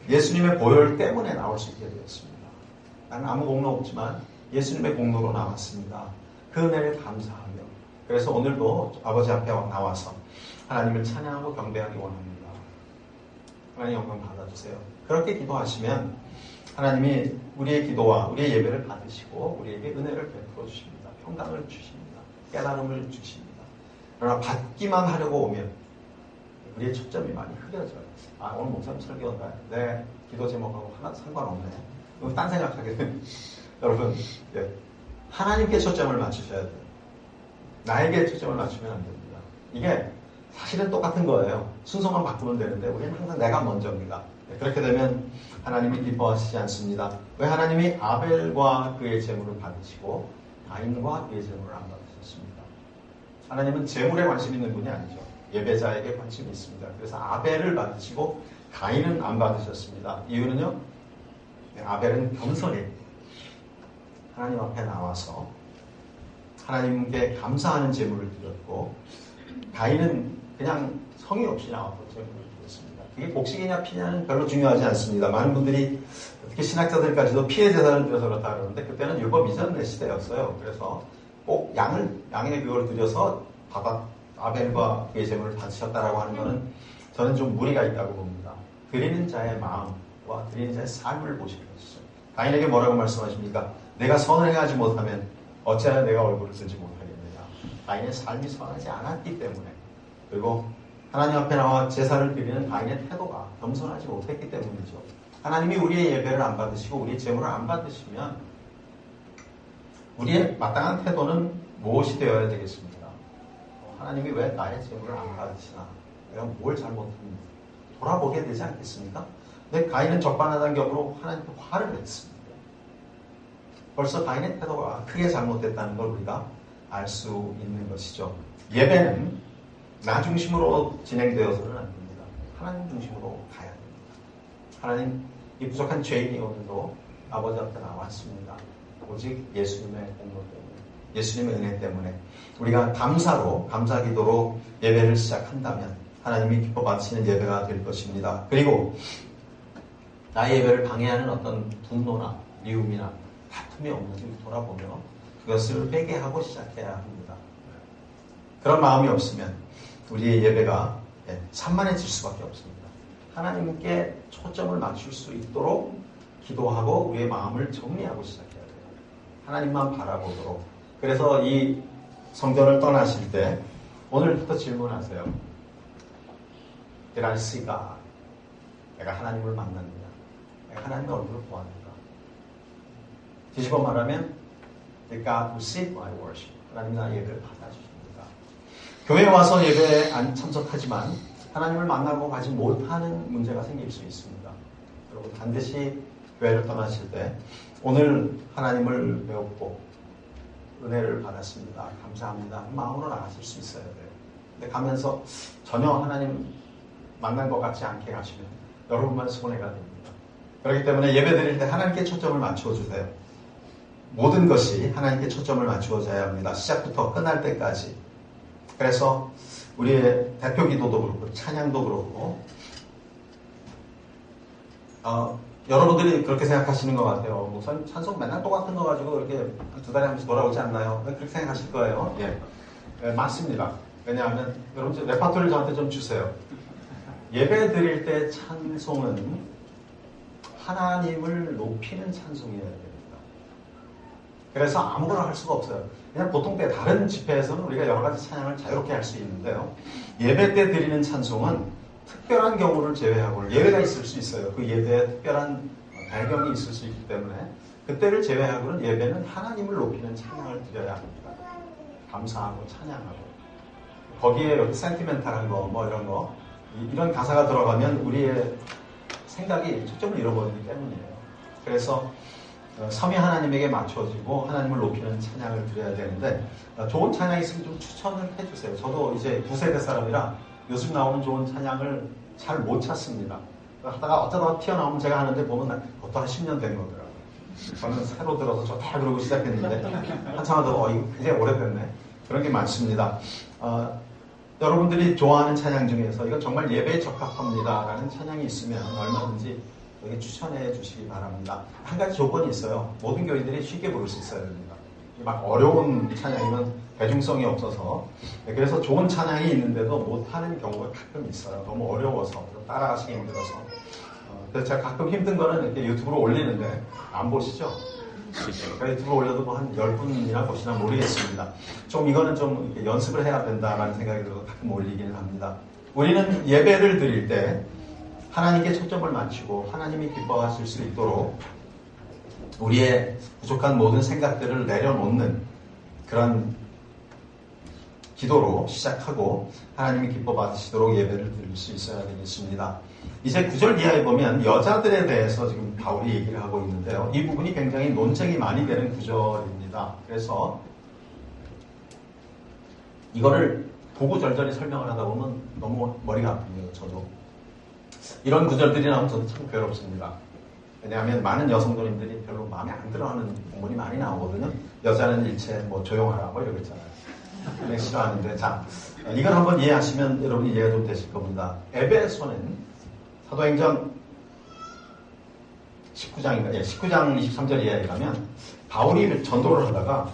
예수님의 보혈 때문에 나올 수 있게 되었습니다. 나는 아무 공로 없지만 예수님의 공로로 나왔습니다. 그 은혜를 감사하며 그래서 오늘도 아버지 앞에 나와서 하나님을 찬양하고 경배하기 원합니다. 하나님 영광 받아주세요. 그렇게 기도하시면 하나님이 우리의 기도와 우리의 예배를 받으시고 우리에게 은혜를 베풀어 주십니다. 평강을 주십니다. 깨달음을 주십니다. 그러나 받기만 하려고 오면 우리의 초점이 많이 흐려져요. 아, 오늘 목사님 설교인가요? 네, 기도 제목하고 하나 상관없네. 그럼 딴 생각하게 됩니다. 여러분, 예, 하나님께 초점을 맞추셔야 돼요. 나에게 초점을 맞추면 안 됩니다. 이게 사실은 똑같은 거예요. 순서만 바꾸면 되는데 우리는 항상 내가 먼저입니다. 네, 그렇게 되면 하나님이 기뻐하시지 않습니다. 왜 하나님이 아벨과 그의 재물을 받으시고 가인과 그의 재물을 안 받으셨습니까? 하나님은 재물에 관심 있는 분이 아니죠. 예배자에게 관심이 있습니다. 그래서 아벨을 받으시고 가인은 안 받으셨습니다. 이유는요. 아벨은 겸손히 하나님 앞에 나와서 하나님께 감사하는 제물을 드렸고 가인은 그냥 성의 없이 나와서 제물을 드렸습니다. 그게 복식이냐 피냐는 별로 중요하지 않습니다. 많은 분들이 특히 신학자들까지도 피해 제사를 드려서 그렇다 그러는데 그때는 율법 이전의 시대였어요. 그래서 꼭 양을 양의 그걸 드려서 받아 아벨과 그의 제물을 받으셨다라고 하는 것은 저는 좀 무리가 있다고 봅니다. 드리는 자의 마음과 드리는 자의 삶을 보시는 것이죠. 가인에게 뭐라고 말씀하십니까? 내가 선을 행하지 못하면 어찌하여 내가 얼굴을 들지 못하겠느냐. 가인의 삶이 선하지 않았기 때문에 그리고 하나님 앞에 나와 제사를 드리는 가인의 태도가 겸손하지 못했기 때문이죠. 하나님이 우리의 예배를 안 받으시고 우리의 제물을 안 받으시면 우리의 마땅한 태도는 무엇이 되어야 되겠습니까? 하나님이 왜 나의 제물을 안 받으시나? 내가 뭘 잘못했는지 돌아보게 되지 않겠습니까? 근데 가인은 적반하장 격으로 하나님께 화를 냈습니다. 벌써 가인의 태도가 크게 잘못됐다는 걸 우리가 알 수 있는 것이죠. 예배는 나 중심으로 진행되어서는 안 됩니다. 하나님 중심으로 가야 됩니다. 하나님, 이 부족한 죄인이 오늘도 아버지 앞에 나왔습니다. 오직 예수님의 공로 때문에, 예수님의 은혜 때문에 우리가 감사로, 감사 기도로 예배를 시작한다면 하나님이 기뻐 받으시는 예배가 될 것입니다. 그리고 나의 예배를 방해하는 어떤 분노나 미움이나 다툼이 없는지 돌아보며 그것을 회개하고 시작해야 합니다. 그런 마음이 없으면 우리의 예배가 산만해질 수밖에 없습니다. 하나님께 초점을 맞출 수 있도록 기도하고 우리의 마음을 정리하고 시작해야 돼요. 하나님만 바라보도록. 그래서 이 성전을 떠나실 때 오늘부터 질문하세요. Did I see God? 내가 하나님을 만났느냐? 내가 하나님의 얼굴을 보았는가? 뒤집어 말하면 Did God receive my worship? 하나님이 나의 예배를 받아주십니까? 교회에 와서 예배에 안 참석하지만 하나님을 만나고 가지 못하는 문제가 생길 수 있습니다. 여러분 반드시 교회를 떠나실 때 오늘 하나님을 배웠고 은혜를 받았습니다. 감사합니다. 마음으로 나가실 수 있어야 돼요. 근데 가면서 전혀 하나님 만난 것 같지 않게 가시면 여러분만 손해가 됩니다. 그렇기 때문에 예배 드릴 때 하나님께 초점을 맞추어 주세요. 모든 것이 하나님께 초점을 맞추어져야 합니다. 시작부터 끝날 때까지. 그래서 우리의 대표 기도도 그렇고 찬양도 그렇고 어, 여러분들이 그렇게 생각하시는 것 같아요. 목사님 찬송 맨날 똑같은 거 가지고 이렇게 두 달에 한 번씩 돌아오지 않나요? 그렇게 생각하실 거예요. 예, 네, 맞습니다. 왜냐하면 여러분 레파토리를 저한테 좀 주세요. 예배 드릴 때 찬송은 하나님을 높이는 찬송이어야 됩니다. 그래서 아무거나 할 수가 없어요. 그냥 보통 때 다른 집회에서는 우리가 여러 가지 찬양을 자유롭게 할 수 있는데요. 예배 때 드리는 찬송은 특별한 경우를 제외하고 예외가 있을 수 있어요. 그 예배에 특별한 배경이 있을 수 있기 때문에 그때를 제외하고는 예배는 하나님을 높이는 찬양을 드려야 합니다. 감사하고 찬양하고 거기에 이렇게 센티멘탈한 거 뭐 이런 거 이런 가사가 들어가면 우리의 생각이 초점을 잃어버리기 때문이에요. 그래서 섬이 하나님에게 맞춰지고 하나님을 높이는 찬양을 드려야 되는데 좋은 찬양이 있으면 좀 추천을 해주세요. 저도 이제 구세대 사람이라 요즘 나오는 좋은 찬양을 잘 못 찾습니다. 하다가 어쩌다가 튀어나오면 제가 하는데 보면 그것도 한 십 년 된 거더라고요. 저는 새로 들어서 좋다 그러고 시작했는데 한참 하다가 어, 이거 굉장히 오래됐네. 그런 게 많습니다. 어, 여러분들이 좋아하는 찬양 중에서 이건 정말 예배에 적합합니다 라는 찬양이 있으면 얼마든지 여기 추천해 주시기 바랍니다. 한 가지 조건이 있어요. 모든 교인들이 쉽게 부를 수 있어야 됩니다. 막 어려운 찬양이면 대중성이 없어서, 그래서 좋은 찬양이 있는데도 못하는 경우가 가끔 있어요. 너무 어려워서 따라하시기 힘들어서. 어, 그래서 제가 가끔 힘든 거는 이렇게 유튜브로 올리는데 안 보시죠? 그러니까 유튜브로 올려도 뭐 한 열 분이나 보시나 모르겠습니다. 좀 이거는 좀 이렇게 연습을 해야 된다라는 생각이 들어서 가끔 올리기는 합니다. 우리는 예배를 드릴 때 하나님께 초점을 맞추고 하나님이 기뻐하실 수 있도록 우리의 부족한 모든 생각들을 내려놓는 그런 기도로 시작하고 하나님이 기뻐 받으시도록 예배를 드릴 수 있어야 되겠습니다. 이제 구 절 이하에 보면 여자들에 대해서 지금 바울이 얘기를 하고 있는데요. 이 부분이 굉장히 논쟁이 많이 되는 구절입니다. 그래서 이거를 구구절절히 설명을 하다 보면 너무 머리가 아픕니다. 저도. 이런 구절들이 나오면 저도 참 괴롭습니다. 왜냐하면 많은 여성도님들이 별로 마음에 안 들어하는 부분이 많이 나오거든요. 여자는 일체 뭐 조용하라 뭐 이러고 있잖아요. 그냥 싫어하는데, 자, 이걸 한번 이해하시면 여러분 이해가 좀 되실 겁니다. 에베소는 사도행전 십구 장인가? 예, 십구 장 이십삼 절 이하에 가면 바울이 전도를 하다가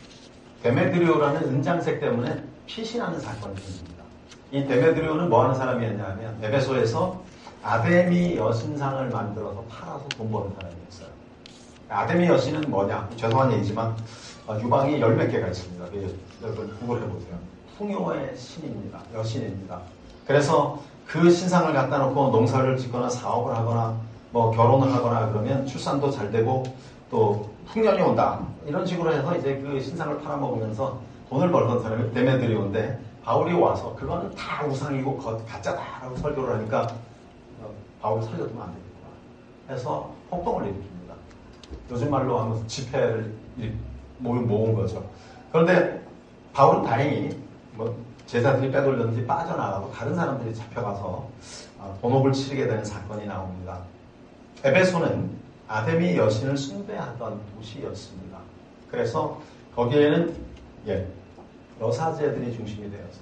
데메드리오라는 은장색 때문에 피신하는 사건이 생깁니다. 이 데메드리오는 뭐 하는 사람이었냐 하면 에베소에서 아데미 여신상을 만들어서 팔아서 돈 버는 사람이었어요. 아데미 여신은 뭐냐? 죄송한 얘기지만 유방이 열 몇 개가 있습니다. 여러분 구글해보세요. 풍요의 신입니다. 여신입니다. 그래서 그 신상을 갖다 놓고 농사를 짓거나 사업을 하거나 뭐 결혼을 하거나 그러면 출산도 잘 되고 또 풍년이 온다. 이런 식으로 해서 이제 그 신상을 팔아먹으면서 돈을 벌던 사람이 데메드리오인데 바울이 와서 그거는 다 우상이고 가짜다라고 설교를 하니까 바울이 살려두면 안 되겠구나 해서 폭동을 일으킵니다. 요즘 말로 하면 집회를 모은, 모은 거죠. 그런데 바울은 다행히 뭐 제자들이 빼돌렸는지 빠져나가고 다른 사람들이 잡혀가서 본업을 치르게 되는 사건이 나옵니다. 에베소는 아데미 여신을 숭배하던 도시였습니다. 그래서 거기에는 예, 여사제들이 중심이 되어서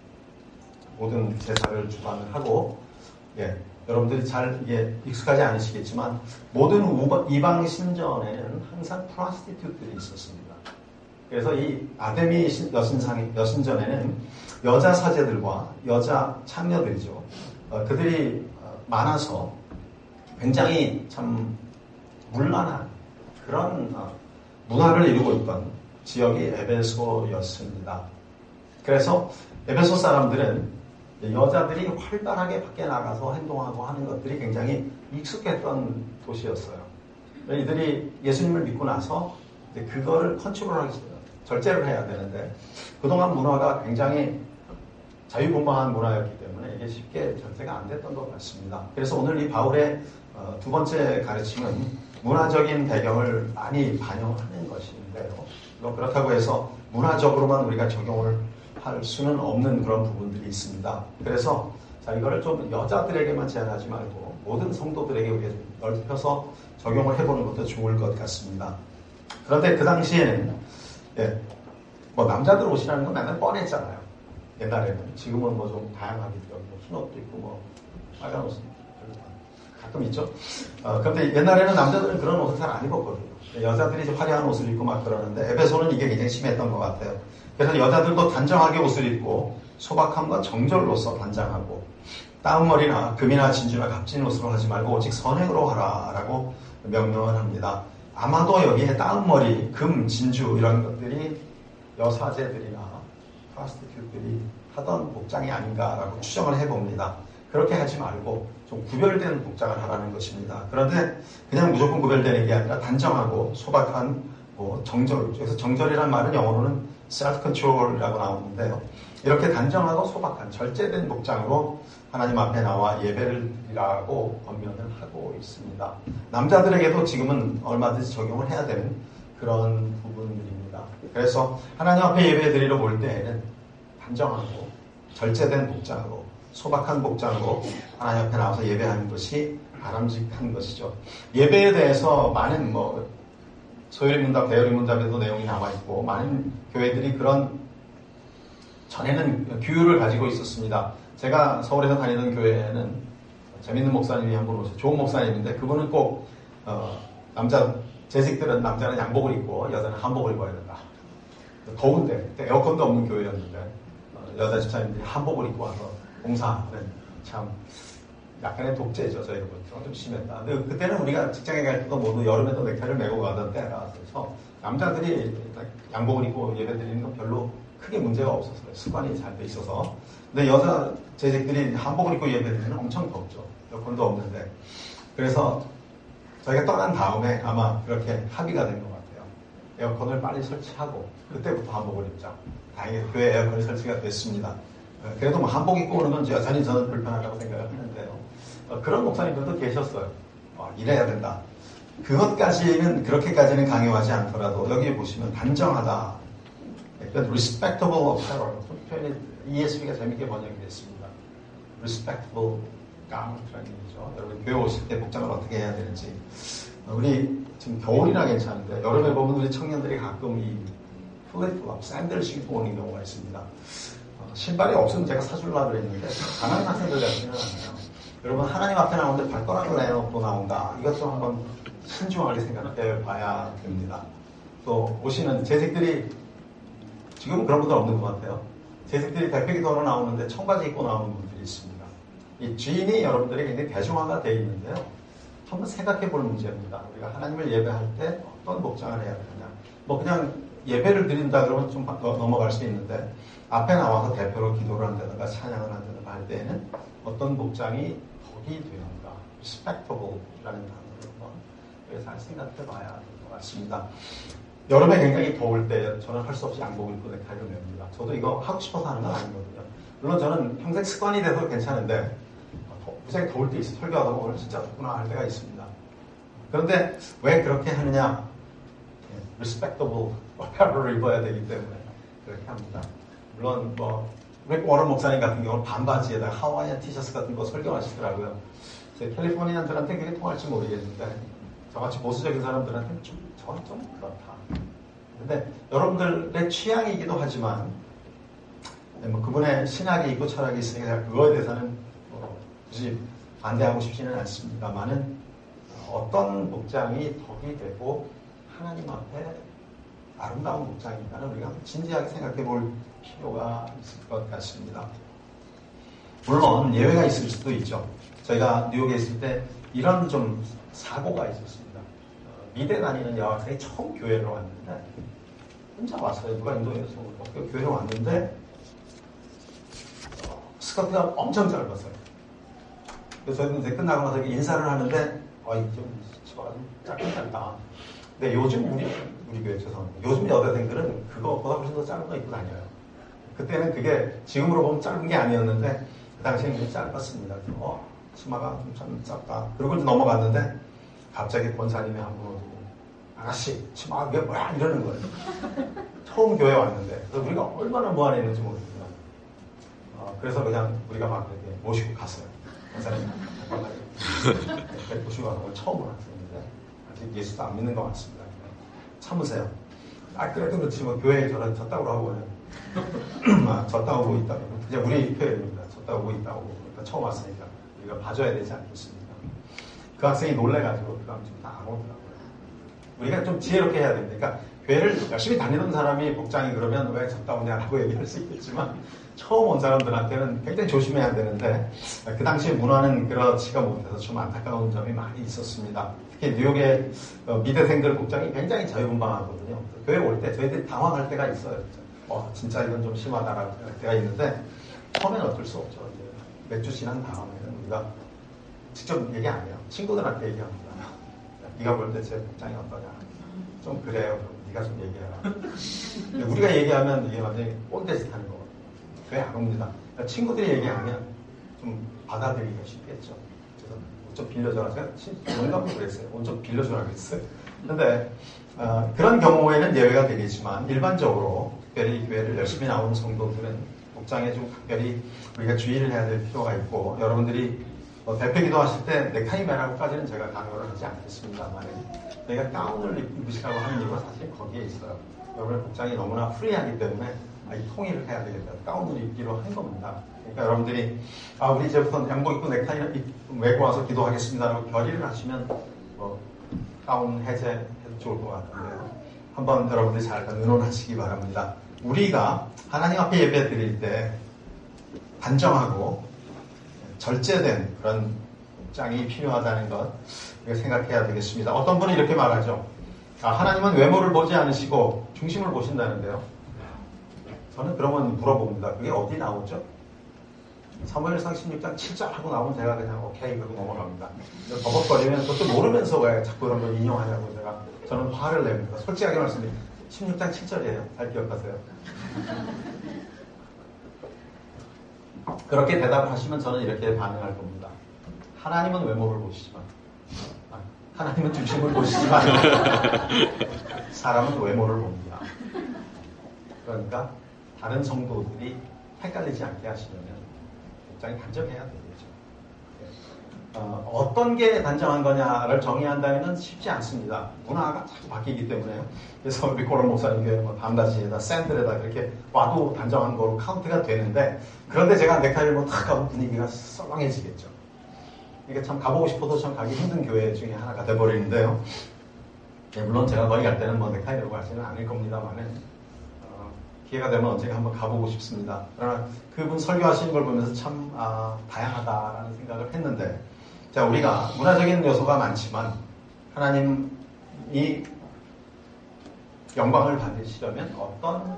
모든 제사를 주관을 하고, 예, 여러분들이 잘 이게 익숙하지 않으시겠지만 모든 이방 신전에는 항상 프로스티튜트들이 있었습니다. 그래서 이 아데미 여신상, 여신전에는 여자 사제들과 여자 창녀들이죠. 어, 그들이 많아서 굉장히 참 문란한 그런 어, 문화를 이루고 있던 지역이 에베소였습니다. 그래서 에베소 사람들은 여자들이 활발하게 밖에 나가서 행동하고 하는 것들이 굉장히 익숙했던 도시였어요. 이들이 예수님을 믿고 나서 이제 그거를 컨트롤하기 시작해요. 절제를 해야 되는데 그동안 문화가 굉장히 자유분방한 문화였기 때문에 이게 쉽게 절제가 안 됐던 것 같습니다. 그래서 오늘 이 바울의 어, 두 번째 가르침은 문화적인 배경을 많이 반영하는 것인데요. 그렇다고 해서 문화적으로만 우리가 적용을 할 수는 없는 그런 부분들이 있습니다. 그래서 자 이거를 좀 여자들에게만 제한하지 말고 모든 성도들에게 우리가 넓혀서 적용을 해보는 것도 좋을 것 같습니다. 그런데 그 당시에는 예, 뭐 남자들 옷이라는 건 맨날 뻔했잖아요. 옛날에는. 지금은 뭐 좀 다양하게 뭐 흰 옷도 있고 뭐 빨간 옷은 가끔 있죠. 어, 그런데 옛날에는 남자들은 그런 옷을 잘 안 입었거든요. 여자들이 이제 화려한 옷을 입고 막 그러는데 에베소는 이게 굉장히 심했던 것 같아요. 그래서 여자들도 단정하게 옷을 입고 소박함과 정절로서 단장하고 따은머리나 금이나 진주나 값진 옷으로 하지 말고 오직 선행으로 하라라고 명령을 합니다. 아마도 여기에 따은머리, 금, 진주 이런 것들이 여사제들이나 프로스티튜트들이 하던 복장이 아닌가라고 추정을 해봅니다. 그렇게 하지 말고 좀 구별된 복장을 하라는 것입니다. 그런데 그냥 무조건 구별되는 게 아니라 단정하고 소박한 뭐 정절, 그래서 정절이란 말은 영어로는 self-control이라고 나오는데요. 이렇게 단정하고 소박한 절제된 복장으로 하나님 앞에 나와 예배를 드리라고 권면을 하고 있습니다. 남자들에게도 지금은 얼마든지 적용을 해야 되는 그런 부분들입니다. 그래서 하나님 앞에 예배 드리러 올 때에는 단정하고 절제된 복장으로 소박한 복장으로 하나님 앞에 나와서 예배하는 것이 바람직한 것이죠. 예배에 대해서 많은 뭐 소요리 문답, 대요리 문답에도 내용이 나와 있고 많은 교회들이 그런 전에는 규율을 가지고 있었습니다. 제가 서울에서 다니던 교회에는 재밌는 목사님이 한 분 오셨어요. 좋은 목사님인데 그분은 꼭 어, 남자 재직들은 남자는 양복을 입고 여자는 한복을 입어야 된다. 더운데 에어컨도 없는 교회였는데 어, 여자 집사님들이 한복을 입고 와서 봉사하는 참 약간의 독재죠. 저희가 보니까 좀 심했다. 근데 그때는 우리가 직장에 갈 때도 모두 여름에도 넥타이를 메고 가던 때라 그래서 남자들이 양복을 입고 예배 드리는 건 별로 크게 문제가 없었어요. 습관이 잘 돼 있어서. 근데 여자 재직들이 한복을 입고 예배 드리면 엄청 덥죠. 에어컨도 없는데. 그래서 저희가 떠난 다음에 아마 그렇게 합의가 된 것 같아요. 에어컨을 빨리 설치하고 그때부터 한복을 입자. 다행히 교회 에어컨이 설치가 됐습니다. 그래도 뭐 한복 입고 오는 건 여전히 저는 불편하다고 생각을 하는데요. 그런 목사님들도 계셨어요. 어, 이래야 된다. 그것까지는 그렇게까지는 강요하지 않더라도 여기 보시면 단정하다. 약간 respectable apparel. 표현이 이에스비가 재밌게 번역이 됐습니다. respectable garment라는 얘기죠. 여러분 교회 오실 때 복장을 어떻게 해야 되는지. 우리 지금 겨울이나 괜찮은데 여름에 보면 우리 청년들이 가끔 이 플랫플랍, 샌들 신고 오는 경우가 있습니다. 어, 신발이 없으면 제가 사주려고 그랬는데 가난한 학생들 같지는 않아요. 여러분 하나님 앞에 나오는데 발가락을 내놓고 나온다. 이것도 한번 신중하게 생각해 봐야 됩니다. 또 오시는 재직들이 지금은 그런 분들 없는 것 같아요. 재직들이 대표기도하러 나오는데 청바지 입고 나오는 분들이 있습니다. 이 주인이 여러분들이 굉장히 대중화가 되어 있는데요. 한번 생각해 볼 문제입니다. 우리가 하나님을 예배할 때 어떤 복장을 해야 되느냐. 뭐 그냥 예배를 드린다 그러면 좀 넘어갈 수 있는데 앞에 나와서 대표로 기도를 한다든가 찬양을 한다든가 할 때에는 어떤 복장이 덕이 되는가. respectable라는 단어를 한번 잘 생각해 봐야 될 것 같습니다. 여름에 굉장히 더울 때 저는 할 수 없이 양복을 입고 넥타이를 맵니다. 저도 이거 하고 싶어서 하는 건 아니거든요. 물론 저는 평생 습관이 돼서 괜찮은데 무지하게 더울 때 있어. 설교하다 보면 오늘 진짜 덥구나 할 때가 있습니다. 그런데 왜 그렇게 하느냐? respectable apparel을 입어야 되기 때문에 그렇게 합니다. 물론 뭐 릭 워런 목사님 같은 경우는 반바지에다가 하와이안 티셔츠 같은 거 설교하시더라고요. 제 캘리포니아인들한테 그게 통할지 모르겠는데 저같이 보수적인 사람들한테는 좀, 저는 좀 그렇다. 근데 여러분들의 취향이기도 하지만 뭐 그분의 신학이 있고 철학이 있으니까 그거에 대해서는 뭐 굳이 반대하고 싶지는 않습니다만은 어떤 복장이 덕이 되고 하나님 앞에 아름다운 복장인가는 우리가 진지하게 생각해 볼 필요가 있을 것 같습니다. 물론 예외가 있을 수도 있죠. 저희가 뉴욕에 있을 때 이런 좀 사고가 있었습니다. 미대 다니는 여학생이 처음 교회를 왔는데 혼자 왔어요. 누가 인도에서 교회를 왔는데 스커트가 엄청 짧았어요. 그래서 저희는 이제 끝나고 나서 인사를 하는데 어이 좀 치마가 좀 짧긴 짧다. 근데 요즘 우리 우리 교회 죄송합니다. 요즘 여대생들은 그거보다 훨씬 더 짧은 거 입고 다녀요. 그때는 그게 지금으로 보면 짧은 게 아니었는데 그 당시에는 좀 짧았습니다. 어 치마가 좀 참 짧다. 그러고 넘어갔는데 갑자기 권사님이 한 분 오고 아가씨 치마가 그게 뭐야 이러는 거예요. 처음 교회 왔는데 그래서 우리가 얼마나 무안했는지 모르겠어요. 어, 그래서 그냥 우리가 막 이렇게 모시고 갔어요. 권사님 잠깐만 모시고 가서 처음 왔었는데 아직 예수도 안 믿는 것 같습니다. 참으세요. 아 그래도 그렇지 뭐 교회에 저런 졌다고 하고 아, 졌다 오고 있다. 그냥 우리 교회입니다. 졌다 오고 있다고 그러니까 처음 왔으니까 우리가 봐줘야 되지 않겠습니까? 그 학생이 놀래가지고 그 다음 주다 안 오더라고요. 우리가 좀 지혜롭게 해야 됩니다. 그러니까 교회를 열심히 다니던 사람이 복장이 그러면 왜 졌다 오냐라고 얘기할 수 있겠지만 처음 온 사람들한테는 굉장히 조심해야 되는데 그 당시에 문화는 그렇지가 못해서 좀 안타까운 점이 많이 있었습니다. 특히 뉴욕의 미대생들 복장이 굉장히 자유분방하거든요. 교회 올 때 저희들이 당황할 때가 있어요. 어, 진짜 이건 좀 심하다라고 할 때가 있는데 처음에는 어쩔 수 없죠. 이제 몇 주 지난 다음에는 우리가 직접 얘기 안 해요. 친구들한테 얘기합니다. 네가 볼 때 제 복장이 어떠냐. 좀 그래요. 네가 좀 얘기해라. 우리가 얘기하면 이게 완전히 꼰대짓 하는 거거든요. 교회 안 옵니다. 그러니까 친구들이 얘기하면 좀 받아들이기가 쉽겠죠. 그래서 옷 좀 빌려줘라. 제가 농담도 그랬어요. 옷 좀 빌려줘라 그랬어요. 근데 어, 그런 경우에는 예외가 되겠지만 일반적으로 특별히 교회를 열심히 나오는 성도들은 복장에 좀 특별히 우리가 주의를 해야 될 필요가 있고 여러분들이 어, 대표기도 하실 때 넥타이 매라고까지는 제가 강요를 하지 않겠습니다만 저희가 가운을 입으시라고 하는 이유가 사실 거기에 있어요. 여러분의 복장이 너무나 프리하기 때문에 아, 이 통일을 해야 되겠다. 가운을 입기로 한 겁니다. 그러니까 여러분들이 아, 우리 이제부터 양복 입고 넥타이 메고 와서 기도하겠습니다라고 결의를 하시면 뭐 가운 해제해도 좋을 것 같은데요. 한번 여러분들이 잘 의논하시기 바랍니다. 우리가 하나님 앞에 예배 드릴 때 단정하고 절제된 그런 복장이 필요하다는 것 생각해야 되겠습니다. 어떤 분은 이렇게 말하죠. 아, 하나님은 외모를 보지 않으시고 중심을 보신다는데요. 저는 그러면 물어봅니다. 그게 어디 나오죠? 사무엘상 십육 장 칠 절 하고 나오면 제가 그냥 오케이 그러고 넘어갑니다. 버벅거리면 그것도 모르면서 왜 자꾸 이런 걸 인용하냐고 제가 저는 화를 냅니다. 솔직하게 말씀드리면 십육 장 칠 절이에요. 잘 기억하세요. 그렇게 대답을 하시면 저는 이렇게 반응할 겁니다. 하나님은 외모를 보시지만 아, 하나님은 중심을 보시지만 사람은 외모를 봅니다. 그러니까 다른 성도들이 헷갈리지 않게 하시려면 복장이 단정해야 되겠죠. 어, 어떤 게 단정한 거냐를 정의한다면 쉽지 않습니다. 문화가 자꾸 바뀌기 때문에요. 그래서 우리 고런 목사님 교회는 뭐 밤다시에다 샌들에다 그렇게 와도 단정한 거로 카운트가 되는데 그런데 제가 넥타이를 뭐 탁 가면 분위기가 썰렁해지겠죠. 이게 참 가보고 싶어도 참 가기 힘든 교회 중에 하나가 돼버리는데요. 네, 물론 제가 거기 갈 때는 뭐 넥타이 들고 가지는 않을 겁니다만은 어, 기회가 되면 언젠가 한번 가보고 싶습니다. 그러나 그분 설교하시는 걸 보면서 참 아, 다양하다라는 생각을 했는데 자, 우리가 문화적인 요소가 많지만 하나님이 영광을 받으시려면 어떤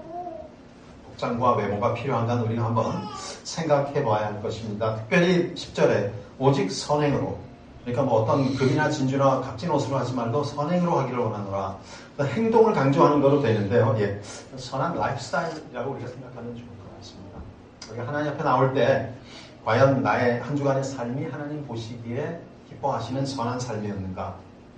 복장과 외모가 필요한가는 우리가 한번 생각해 봐야 할 것입니다. 특별히 십 절에 오직 선행으로 그러니까 뭐 어떤 금이나 진주나 값진 옷으로 하지 말고 선행으로 하기를 원하노라. 행동을 강조하는 거로 되는데요. 예, 선한 라이프스타일이라고 우리가 생각하면 좋을 것 같습니다. 우리가 하나님 앞에 나올 때 과연 나의 한 주간의 삶이 하나님 보시기에 기뻐하시는 선한 삶이었는가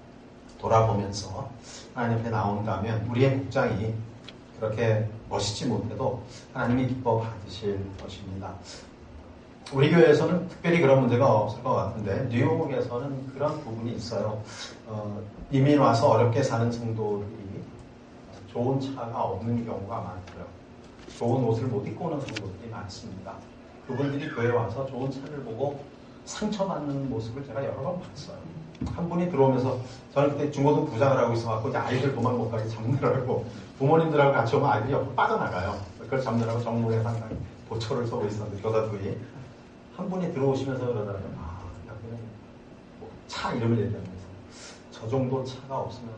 돌아보면서 하나님 앞에 나온가 하면 우리의 복장이 그렇게 멋있지 못해도 하나님이 기뻐 받으실 것입니다. 우리 교회에서는 특별히 그런 문제가 없을 것 같은데 뉴욕에서는 그런 부분이 있어요. 어, 이민 와서 어렵게 사는 성도들이 좋은 차가 없는 경우가 많고요. 좋은 옷을 못 입고 오는 성도들이 많습니다. 그분들이 교회에 와서 좋은 차를 보고 상처받는 모습을 제가 여러 번 봤어요. 한 분이 들어오면서 저는 그때 중고등 부장을 하고 있어갖고 이제 아이들 도망 못 가게 잡느라고 부모님들하고 같이 오면 아이들이 옆으로 빠져나가요. 그걸 잡느라고 정문에 상당히 보초를 서고 있었는데 교사들이 한 분이 들어오시면서 그러더라고요. 아, 여기는 뭐 차 이름을 얘기하면서 저 정도 차가 없으면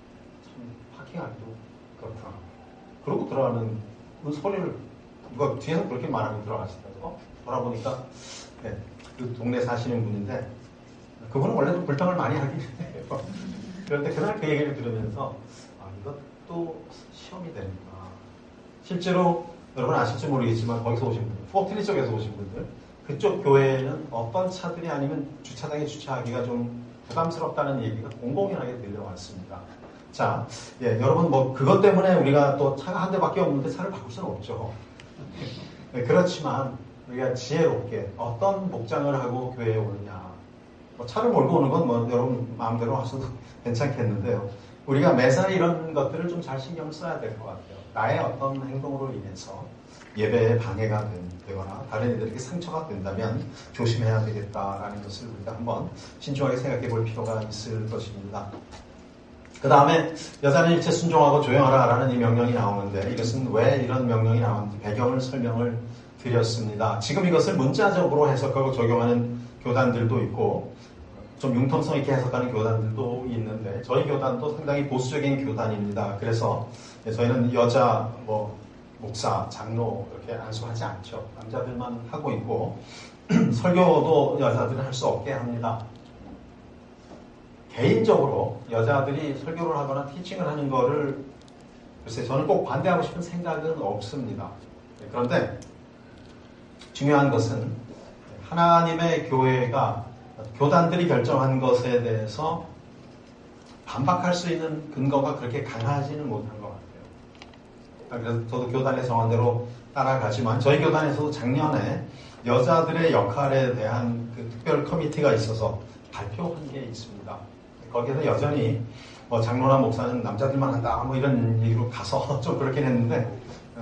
참 파킹하기도 그렇구나. 그러고 들어가는 그 소리를 누가 뒤에서 그렇게 말하고 들어가시더라고요. 돌아보니까 네, 그 동네 사시는 분인데 그분은 원래도 불평을 많이 하긴 해요. 그런데 그날 그 얘기를 들으면서 아, 이것도 시험이 되는구나. 실제로 여러분 아실지 모르겠지만 거기서 오신 분들, 포틀리 쪽에서 오신 분들 그쪽 교회에는 어떤 차들이 아니면 주차장에 주차하기가 좀 부담스럽다는 얘기가 공공연하게 들려왔습니다. 자, 예, 여러분 뭐 그것 때문에 우리가 또 차가 한 대밖에 없는데 차를 바꿀 수는 없죠. 네, 그렇지만 우리가 지혜롭게 어떤 복장을 하고 교회에 오느냐. 뭐 차를 몰고 오는 건 뭐 여러분 마음대로 하셔도 괜찮겠는데요. 우리가 매사 이런 것들을 좀 잘 신경 써야 될 것 같아요. 나의 어떤 행동으로 인해서 예배에 방해가 되거나 다른 이들에게 상처가 된다면 조심해야 되겠다라는 것을 우리가 한번 신중하게 생각해 볼 필요가 있을 것입니다. 그 다음에 여자는 일체 순종하고 조용하라 라는 이 명령이 나오는데 이것은 왜 이런 명령이 나오는지 배경을 설명을 드렸습니다. 지금 이것을 문자적으로 해석하고 적용하는 교단들도 있고 좀 융통성 있게 해석하는 교단들도 있는데 저희 교단도 상당히 보수적인 교단입니다. 그래서 저희는 여자 뭐 목사, 장로 이렇게 안수하지 않죠. 남자들만 하고 있고 설교도 여자들은 할 수 없게 합니다. 개인적으로 여자들이 설교를 하거나 티칭을 하는 거를 글쎄 저는 꼭 반대하고 싶은 생각은 없습니다. 그런데 중요한 것은 하나님의 교회가 교단들이 결정한 것에 대해서 반박할 수 있는 근거가 그렇게 강하지는 못한 것 같아요. 그래서 저도 교단의 정한대로 따라가지만 저희 교단에서도 작년에 여자들의 역할에 대한 그 특별 커미티가 있어서 발표한 게 있습니다. 거기에서 여전히 뭐 장로나 목사는 남자들만 한다 뭐 이런 얘기로 가서 좀 그렇긴 했는데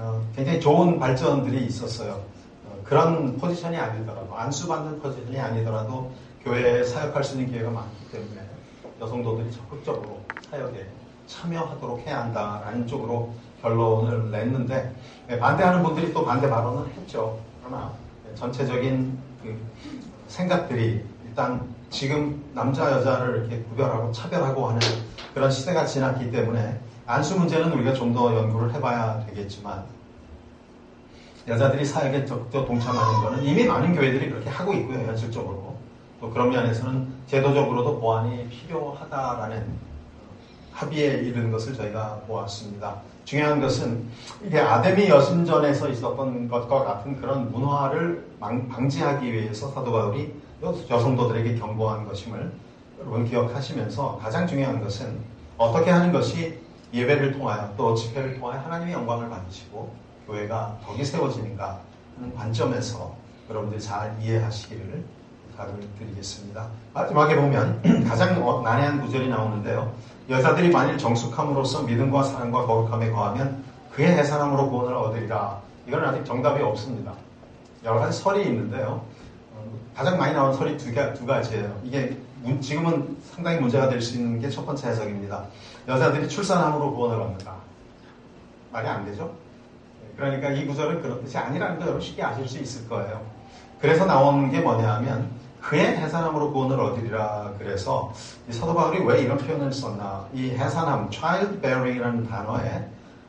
어, 굉장히 좋은 발전들이 있었어요. 어, 그런 포지션이 아니더라도, 안수받는 포지션이 아니더라도 교회에 사역할 수 있는 기회가 많기 때문에 여성도들이 적극적으로 사역에 참여하도록 해야 한다라는 쪽으로 결론을 냈는데, 네, 반대하는 분들이 또 반대 발언을 했죠. 그러나 전체적인 그 생각들이 일단 지금 남자 여자를 이렇게 구별하고 차별하고 하는 그런 시대가 지났기 때문에 안수 문제는 우리가 좀 더 연구를 해봐야 되겠지만, 여자들이 사역에 적극 동참하는 것은 이미 많은 교회들이 그렇게 하고 있고요. 현실적으로 또 그런 면에서는 제도적으로도 보완이 필요하다라는 합의에 이르는 것을 저희가 보았습니다. 중요한 것은 이게 아데미 여신전에서 있었던 것과 같은 그런 문화를 방지하기 위해서 사도 바울이 여성도들에게 경고한 것임을 여러분 기억하시면서, 가장 중요한 것은 어떻게 하는 것이 예배를 통하여 또 집회를 통하여 하나님의 영광을 받으시고 교회가 덕이 세워지는가 하는 관점에서 여러분들이 잘 이해하시기를 부탁을 드리겠습니다. 마지막에 보면 가장 난해한 구절이 나오는데요. 여자들이 만일 정숙함으로써 믿음과 사랑과 거룩함에 거하면 그의 해산함으로 구원을 얻으리라. 이건 아직 정답이 없습니다. 여러 가지 설이 있는데요. 가장 많이 나온 설이 두, 두 가지예요. 이게 지금은 상당히 문제가 될 수 있는 게 첫 번째 해석입니다. 여자들이 출산함으로 구원을 얻는다. 말이 안 되죠? 그러니까 이 구절은 그런 뜻이 아니라는 걸 여러분 쉽게 아실 수 있을 거예요. 그래서 나온 게 뭐냐 하면 그의 해산함으로 구원을 얻으리라. 그래서 이 사도 바울이 왜 이런 표현을 썼나. 이 해산함, childbearing이라는 단어에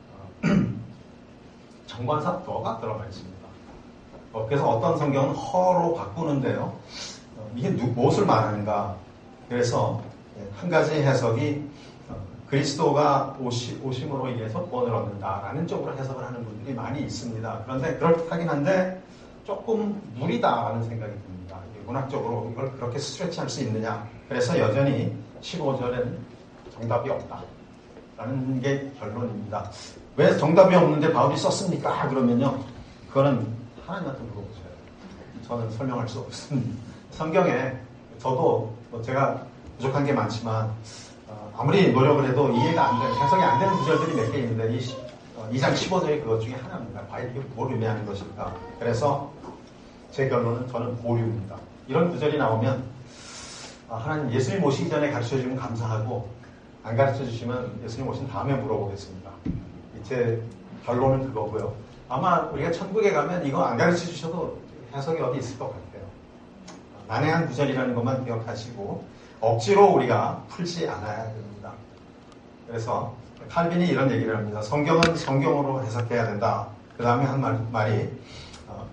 정관사 더가 들어가 있습니다. 어, 그래서 어떤 성경은 허로 바꾸는데요. 어, 이게 누, 무엇을 말하는가. 그래서 한 가지 해석이 어, 그리스도가 오시, 오심으로 인해서 구원을 얻는다라는 쪽으로 해석을 하는 분들이 많이 있습니다. 그런데 그렇긴 한데 조금 무리다라는 생각이 듭니다. 문학적으로 이걸 그렇게 스트레치할 수 있느냐. 그래서 여전히 십오 절에는 정답이 없다라는 게 결론입니다. 왜 정답이 없는데 바울이 썼습니까? 그러면요, 그거는 하나님한테 물어보세요. 저는 설명할 수 없습니다. 성경에 저도 뭐 제가 부족한 게 많지만 어, 아무리 노력을 해도 이해가 안 되는, 해석이 안 되는 구절들이 몇 개 있는데 이 어, 이 장 십오 절이 그것 중에 하나입니다. 과연 이게 뭘 의미하는 것일까? 그래서 제 결론은 저는 보류입니다. 이런 구절이 나오면 아, 하나님 예수님 오시기 전에 가르쳐주시면 감사하고 안 가르쳐주시면 예수님 오신 다음에 물어보겠습니다. 제 결론은 그거고요. 아마 우리가 천국에 가면 이거 안 가르쳐주셔도 해석이 어디 있을 것 같아요. 난해한 구절이라는 것만 기억하시고 억지로 우리가 풀지 않아야 됩니다. 그래서 칼빈이 이런 얘기를 합니다. 성경은 성경으로 해석해야 된다. 그 다음에 한 말, 말이 어,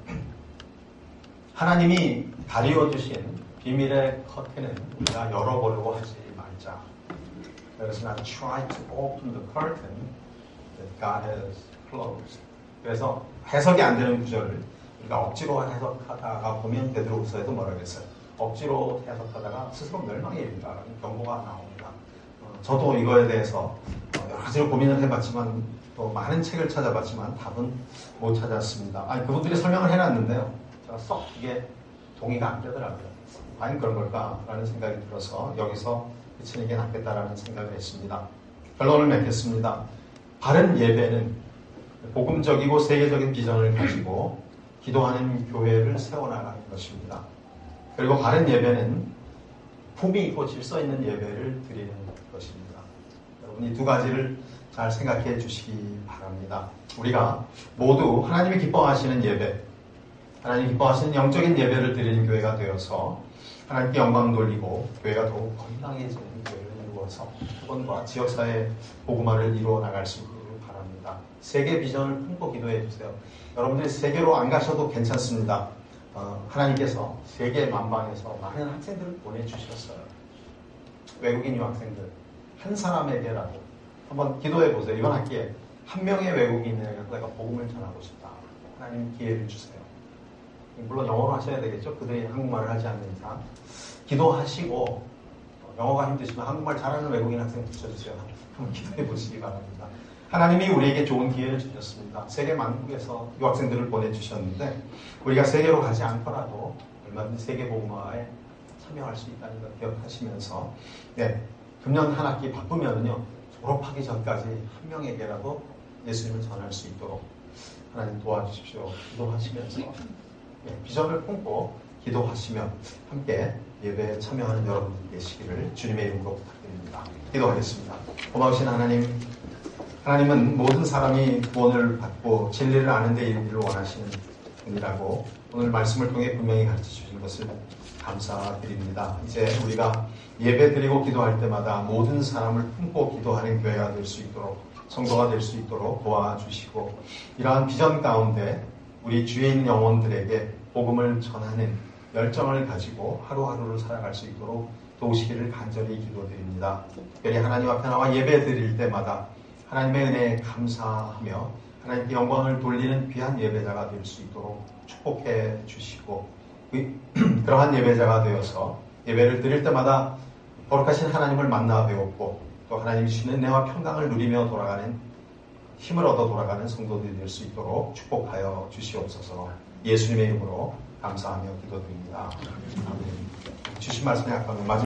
하나님이 가리워주신 비밀의 커튼은 우리가 열어보려고 하지 말자. 그래서 not try to open the curtain that God has closed. 그래서 해석이 안 되는 구절을 우리가 억지로 해석하다가 보면 베드로후서에도 뭐라 그랬어요. 억지로 해석하다가 스스로 멸망에 이른다라는 경고가 나옵니다. 어, 저도 이거에 대해서 여러 가지로 고민을 해봤지만 또 많은 책을 찾아봤지만 답은 못 찾았습니다. 아니 그분들이 설명을 해놨는데요. 제가 썩 이게 동의가 안 되더라고요. 과연 그런 걸까라는 생각이 들어서 여기서 그치는 게 낫겠다라는 생각을 했습니다. 결론을 맺겠습니다. 바른 예배는 복음적이고 세계적인 비전을 가지고 기도하는 교회를 세워나가는 것입니다. 그리고 바른 예배는 품이 있고 질서 있는 예배를 드리는 것입니다. 여러분 이 두 가지를 잘 생각해 주시기 바랍니다. 우리가 모두 하나님이 기뻐하시는 예배, 하나님이 기뻐하시는 영적인 예배를 드리는 교회가 되어서 하나님께 영광 돌리고 교회가 더욱 건강해지는 교회를 이루어서 후원과 지역사회 복음화를 이루어 나갈 수 있기를 바랍니다. 세계 비전을 품고 기도해 주세요. 여러분들이 세계로 안 가셔도 괜찮습니다. 어, 하나님께서 세계 만방에서 많은 학생들을 보내주셨어요. 외국인 유학생들 한 사람에게라도 한번 기도해 보세요. 이번 학기에 한 명의 외국인에게 내가 복음을 전하고 싶다. 하나님 기회를 주세요. 물론 영어로 하셔야 되겠죠. 그들이 한국말을 하지 않는 이상 기도하시고 영어가 힘드시면 한국말 잘하는 외국인 학생 붙여주세요. 한번 기도해 보시기 바랍니다. 하나님이 우리에게 좋은 기회를 주셨습니다. 세계 만국에서 유학생들을 보내주셨는데 우리가 세계로 가지 않더라도 얼마든지 세계 복음화에 참여할 수 있다는 걸 기억하시면서 네, 금년 한 학기 바쁘면은요 졸업하기 전까지 한 명에게라도 예수님을 전할 수 있도록 하나님 도와주십시오. 기도하시면서 예, 비전을 품고 기도하시며 함께 예배에 참여하는 여러분들 되시기를 주님의 이름으로 부탁드립니다. 기도하겠습니다. 고마우신 하나님, 하나님은 모든 사람이 구원을 받고 진리를 아는 데 이르기를 원하시는 분이라고 오늘 말씀을 통해 분명히 가르쳐 주신 것을 감사드립니다. 이제 우리가 예배 드리고 기도할 때마다 모든 사람을 품고 기도하는 교회가 될 수 있도록, 성도가 될 수 있도록 도와주시고, 이러한 비전 가운데 우리 주위에 있는 영혼들에게 복음을 전하는 열정을 가지고 하루하루를 살아갈 수 있도록 도우시기를 간절히 기도드립니다. 특별히 하나님 앞에 나와 예배 드릴 때마다 하나님의 은혜에 감사하며 하나님께 영광을 돌리는 귀한 예배자가 될 수 있도록 축복해 주시고, 그러한 예배자가 되어서 예배를 드릴 때마다 거룩하신 하나님을 만나 배웠고 또 하나님이 주시는 은혜와 평강을 누리며 돌아가는, 힘을 얻어 돌아가는 성도들이 될 수 있도록 축복하여 주시옵소서. 예수님의 이름으로 감사하며 기도드립니다. 아멘. 주신 말씀에 아까운 마지막